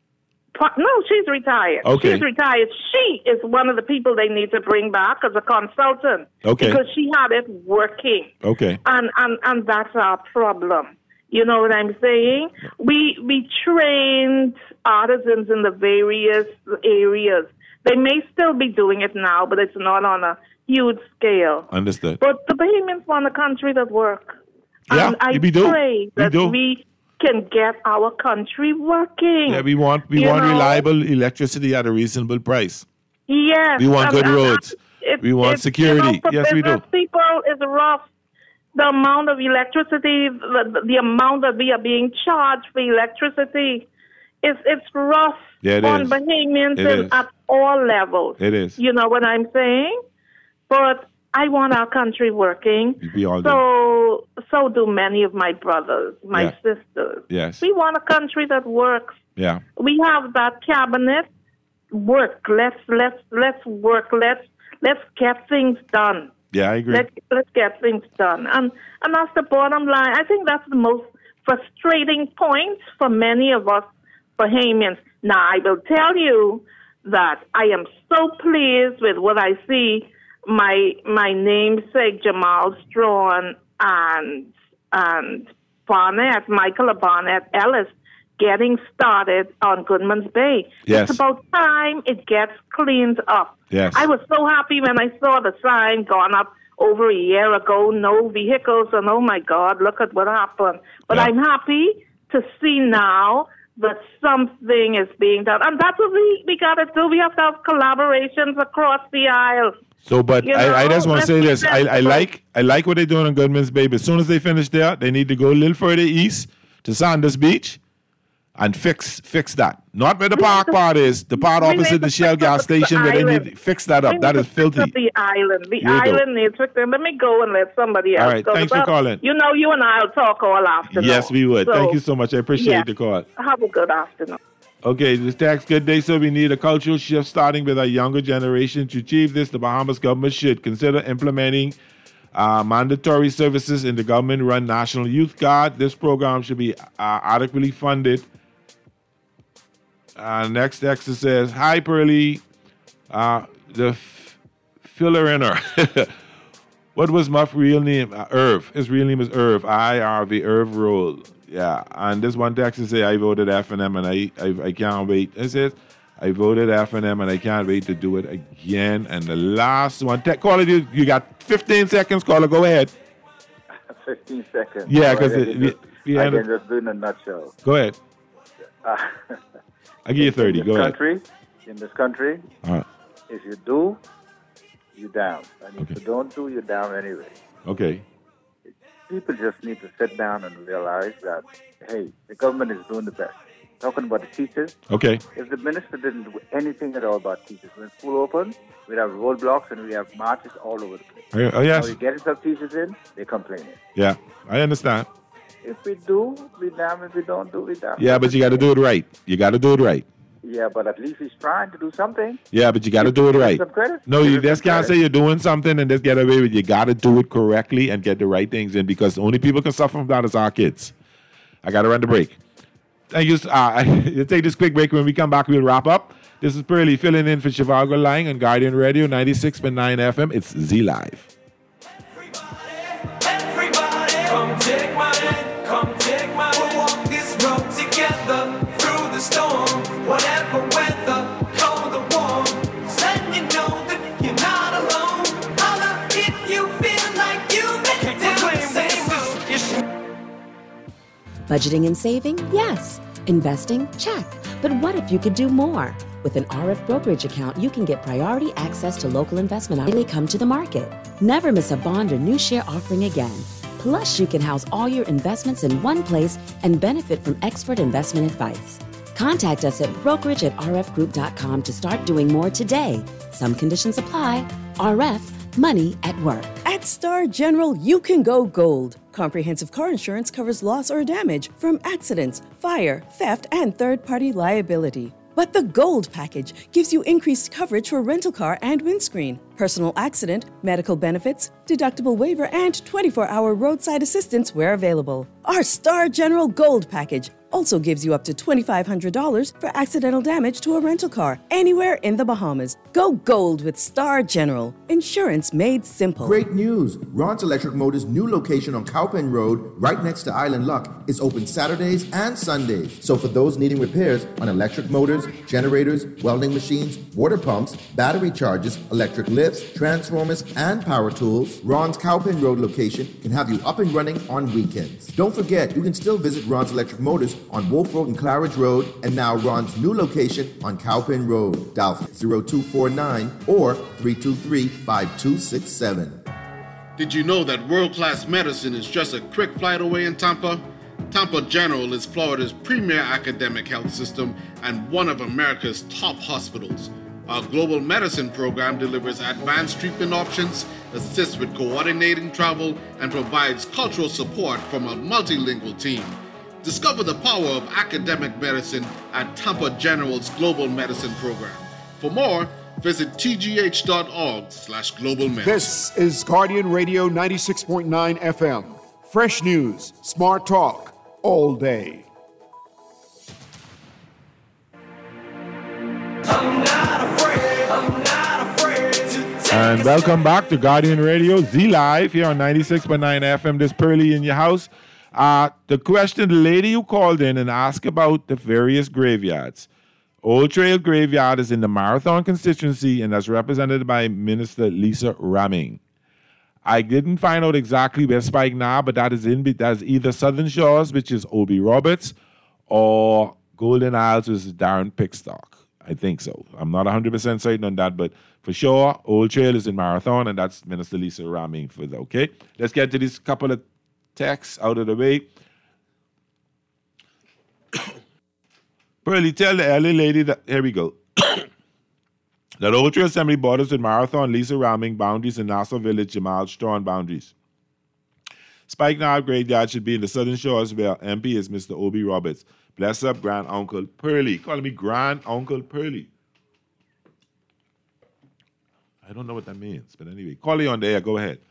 No, she's retired. Okay. She's retired. She is one of the people they need to bring back as a consultant. Okay. Because she had it working. Okay. And that's our problem. You know what I'm saying? We trained artisans in the various areas. They may still be doing it now, but it's not on a huge scale. Understood. But the Bahamians want a country that works. Yeah, and I we do. pray that we can get our country working. Yeah, we want reliable electricity at a reasonable price. Yes. We want good roads. We want security. Yes, we do. People is rough. The amount of electricity, the amount that we are being charged for electricity, it's rough on Bahamians at all levels. It is. You know what I'm saying? But I want our country working. We all do. So do many of my brothers, my sisters. Yes. We want a country that works. Yeah. We have that cabinet. Work. Let's work. Let's get things done. Yeah, I agree. Let's get things done. And that's the bottom line. I think that's the most frustrating point for many of us Bahamians. Now, I will tell you that I am so pleased with what I see my namesake Jamal Strawn and Michael Barnett Ellis getting started on Goodman's Bay. Yes. It's about time it gets cleaned up. Yes. I was so happy when I saw the sign gone up over a year ago, no vehicles, and oh my God, look at what happened. But I'm happy to see now that something is being done. And that's what we got to do. We have to have collaborations across the aisle. So, but I just want to say this. I like what they're doing on Goodman's Bay, but as soon as they finish there, they need to go a little further east to Sanders Beach and fix that. Not where the park part is, the part opposite the Shell gas station where they need to fix that up. That is filthy. The island. The You do. island needs fixing. Let me go and let somebody else All right, go. thanks for calling. You know, you and I will talk all afternoon. Yes, we would. So, Thank you so much. I appreciate yeah. the call. Have a good afternoon. Okay, this text, good day, sir. We need a cultural shift starting with our younger generation. To achieve this, the Bahamas government should consider implementing mandatory services in the government-run National Youth Guard. This program should be adequately funded. Next text says, hi, Pearlie. The filler in her. What was my real name? Irv. His real name is Irv. IRV, Irv Roll. Yeah, and this one text says, I voted F&M and I can't wait. It says, I voted F&M and I can't wait to do it again. And the last one, caller, you got 15 seconds, caller, go ahead. 15 seconds. Yeah, because I can just do in a nutshell. Go ahead. I'll give you 30. Go ahead. In this country, if you do, you're down. And if you don't do, you're down anyway. Okay. People just need to sit down and realize that, hey, the government is doing the best. Talking about the teachers. Okay. If the minister didn't do anything at all about teachers, when school opened, we'd have roadblocks and we have marches all over the place. Oh, yes. Now we getting some teachers in, they're complaining. Yeah, I understand. If we do, we damn. If we don't do, we damn. Yeah, but you got to do it right. You got to do it right. Yeah, but at least he's trying to do something. Yeah, but you got to do it right. Some credit. No, you just can't say you're doing something and just get away with it. You got to do it correctly and get the right things in, because the only people can suffer from that is our kids. I got to run the break. Thank you. We'll take this quick break. When we come back, we'll wrap up. This is Pearlie filling in for Chivago Lang on Guardian Radio 96.9 FM. It's Z Live. Everybody, come take my hand, come take my hand. We'll walk this road together through the storm, whatever weather, cold or warm. Let you know that you're not alone. Holla if you feel like you've been down the same road. Budgeting and saving? Yes. Investing? Check. But what if you could do more? With an RF brokerage account, you can get priority access to local investment when they come to the market. Never miss a bond or new share offering again. Plus, you can house all your investments in one place and benefit from expert investment advice. Contact us at brokerage@rfgroup.com to start doing more today. Some conditions apply. RF, money at work. At Star General, you can go gold. Comprehensive car insurance covers loss or damage from accidents, fire, theft, and third-party liability. But the Gold package gives you increased coverage for rental car and windscreen, personal accident, medical benefits, deductible waiver, and 24-hour roadside assistance where available. Our Star General Gold package also gives you up to $2,500 for accidental damage to a rental car anywhere in the Bahamas. Go gold with Star General. Insurance made simple. Great news! Ron's Electric Motors' new location on Cowpen Road, right next to Island Luck, is open Saturdays and Sundays. So for those needing repairs on electric motors, generators, welding machines, water pumps, battery chargers, electric lifts, transformers, and power tools, Ron's Cowpen Road location can have you up and running on weekends. Don't forget, you can still visit Ron's Electric Motors on Wolf Road and Claridge Road, and now Ron's new location on Cowpen Road. Dial 0249 or 323-5267. Did you know that world-class medicine is just a quick flight away in Tampa? Tampa General is Florida's premier academic health system and one of America's top hospitals. Our global medicine program delivers advanced treatment options, assists with coordinating travel, and provides cultural support from a multilingual team. Discover the power of academic medicine at Tampa General's Global Medicine Program. For more, visit tgh.org/global medicine. This is Guardian Radio 96.9 FM. Fresh news, smart talk, all day. And welcome back to Guardian Radio Z Live here on 96.9 FM. This Pearlie in your house. The question, the lady who called in and asked about the various graveyards. Old Trail Graveyard is in the Marathon constituency, and that's represented by Minister Lisa Raming. I didn't find out exactly where Spike now, but that's either Southern Shores, which is O.B. Roberts, or Golden Isles, which is Darren Pickstock. I think so. I'm not 100% certain on that, but for sure, Old Trail is in Marathon, and that's Minister Lisa Raming for that. Okay, let's get to this couple of texts out of the way. Pearly, tell the LA lady that, here we go, that Old Trail Assembly borders with Marathon, Lisa Ramming boundaries, and Nassau Village, Jamal Strawn boundaries. Spikenard Graveyard should be in the Southern Shores where MP is Mr. Obi Roberts. Bless up, Grand Uncle Pearly. Calling me Grand Uncle Pearly. I don't know what that means, but anyway. Caller on the air, go ahead.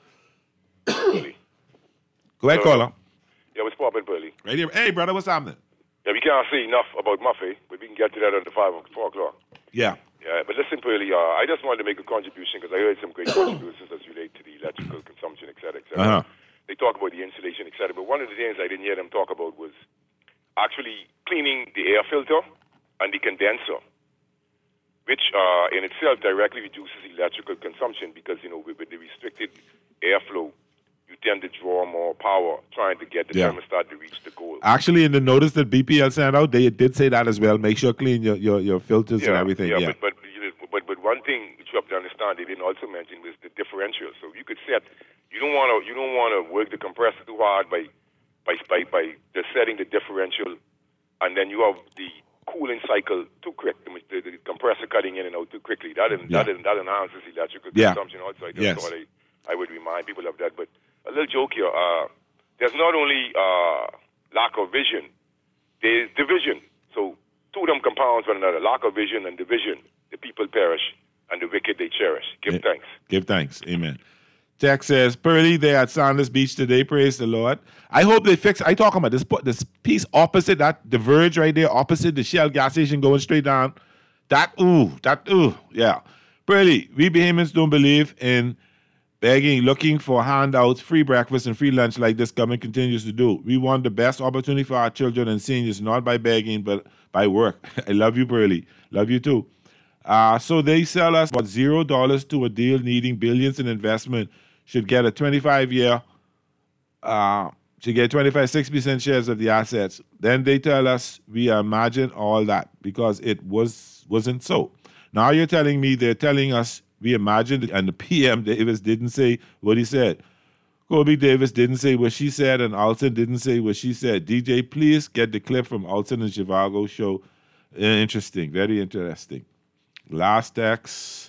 Go ahead, caller. Yeah, what's poppin', Pearly? Right here. Hey, brother, what's happening? Yeah, we can't say enough about Muffy, but we can get to that at the 4 o'clock. Yeah. Yeah, but listen, Pearly, I just wanted to make a contribution because I heard some great contributions as relate to the electrical consumption, et cetera, et cetera. Uh-huh. They talk about the insulation, et cetera, but one of the things I didn't hear them talk about was actually cleaning the air filter and the condenser, which in itself directly reduces electrical consumption because, with the restricted airflow, you tend to draw more power trying to get the thermostat to reach the goal. Actually, in the notice that BPL sent out, they did say that as well. Make sure clean your filters and everything. Yeah. But one thing which you have to understand, they didn't also mention was the differential. So you could set, you don't want to work the compressor too hard by just setting the differential, and then you have the cooling cycle too quick, the compressor cutting in and out too quickly. That enhances electrical consumption also. I just thought I would remind people of that. But a little joke here. There's not only lack of vision, there's division. So two of them compounds one another. Lack of vision and division. The people perish, and the wicked they cherish. Give thanks. Give thanks. Amen. Jack says, Pearly, they at Sanders Beach today. Praise the Lord. I hope they fix. I talk about this piece opposite that, the verge right there, opposite the Shell gas station going straight down. Yeah. Pearly, we Bahamians don't believe in begging, looking for handouts, free breakfast, and free lunch like this government continues to do. We want the best opportunity for our children and seniors, not by begging, but by work. I love you, Pearly. Love you too. So they sell us about $0 to a deal needing billions in investment. Should get a 25-year, should get 6% shares of the assets. Then they tell us we imagine all that because it wasn't so. Now you're telling me they're telling us we imagined, and the PM Davis didn't say what he said. Kobe Davis didn't say what she said, and Alton didn't say what she said. DJ, please get the clip from Alton and Zhivago show. Interesting, very interesting. Last text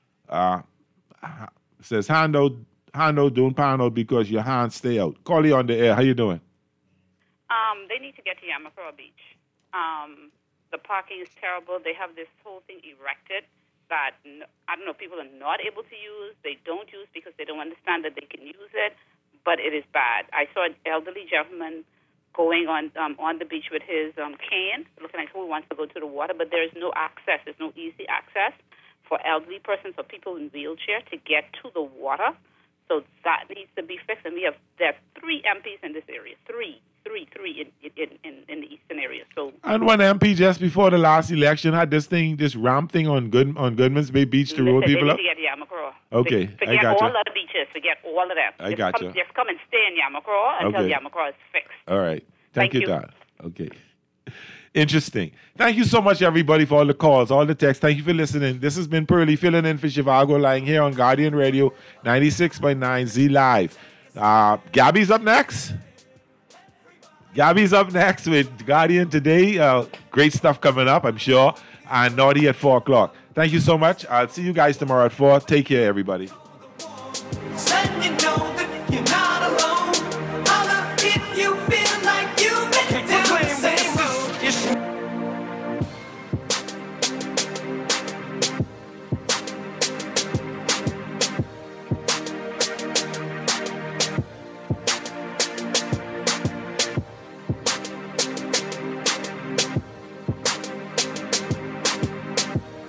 says hand out, don't pan out because your hands stay out. Call you on the air. How you doing? They need to get to Yamakura Beach. The parking is terrible. They have this whole thing erected that, I don't know, people are not able to use. They don't use because they don't understand that they can use it, but it is bad. I saw an elderly gentleman going on the beach with his cane, looking like who wants to go to the water, but there is no access. There's no easy access for elderly persons or people in wheelchair to get to the water. So that needs to be fixed. And there's 3 MPs in this area, three in the eastern area. So and one MP just before the last election had this ramp thing on Goodman's Bay Beach to roll people up. They need to get Yamakura. Okay, forget I got you. all other beaches. Forget all of them. I got you. Just come and stay in Yamakura until Yamakura is fixed. All right. Thank you, Todd. Okay. Interesting. Thank you so much, everybody, for all the calls, all the texts. Thank you for listening. This has been Pearly filling in for Zhivago, lying here on Guardian Radio 96.9 Z Live. Gabby's up next. Gabby's up next with Guardian today. Great stuff coming up, I'm sure. And Naughty at 4 o'clock. Thank you so much. I'll see you guys tomorrow at 4. Take care, everybody. Said you know that you're not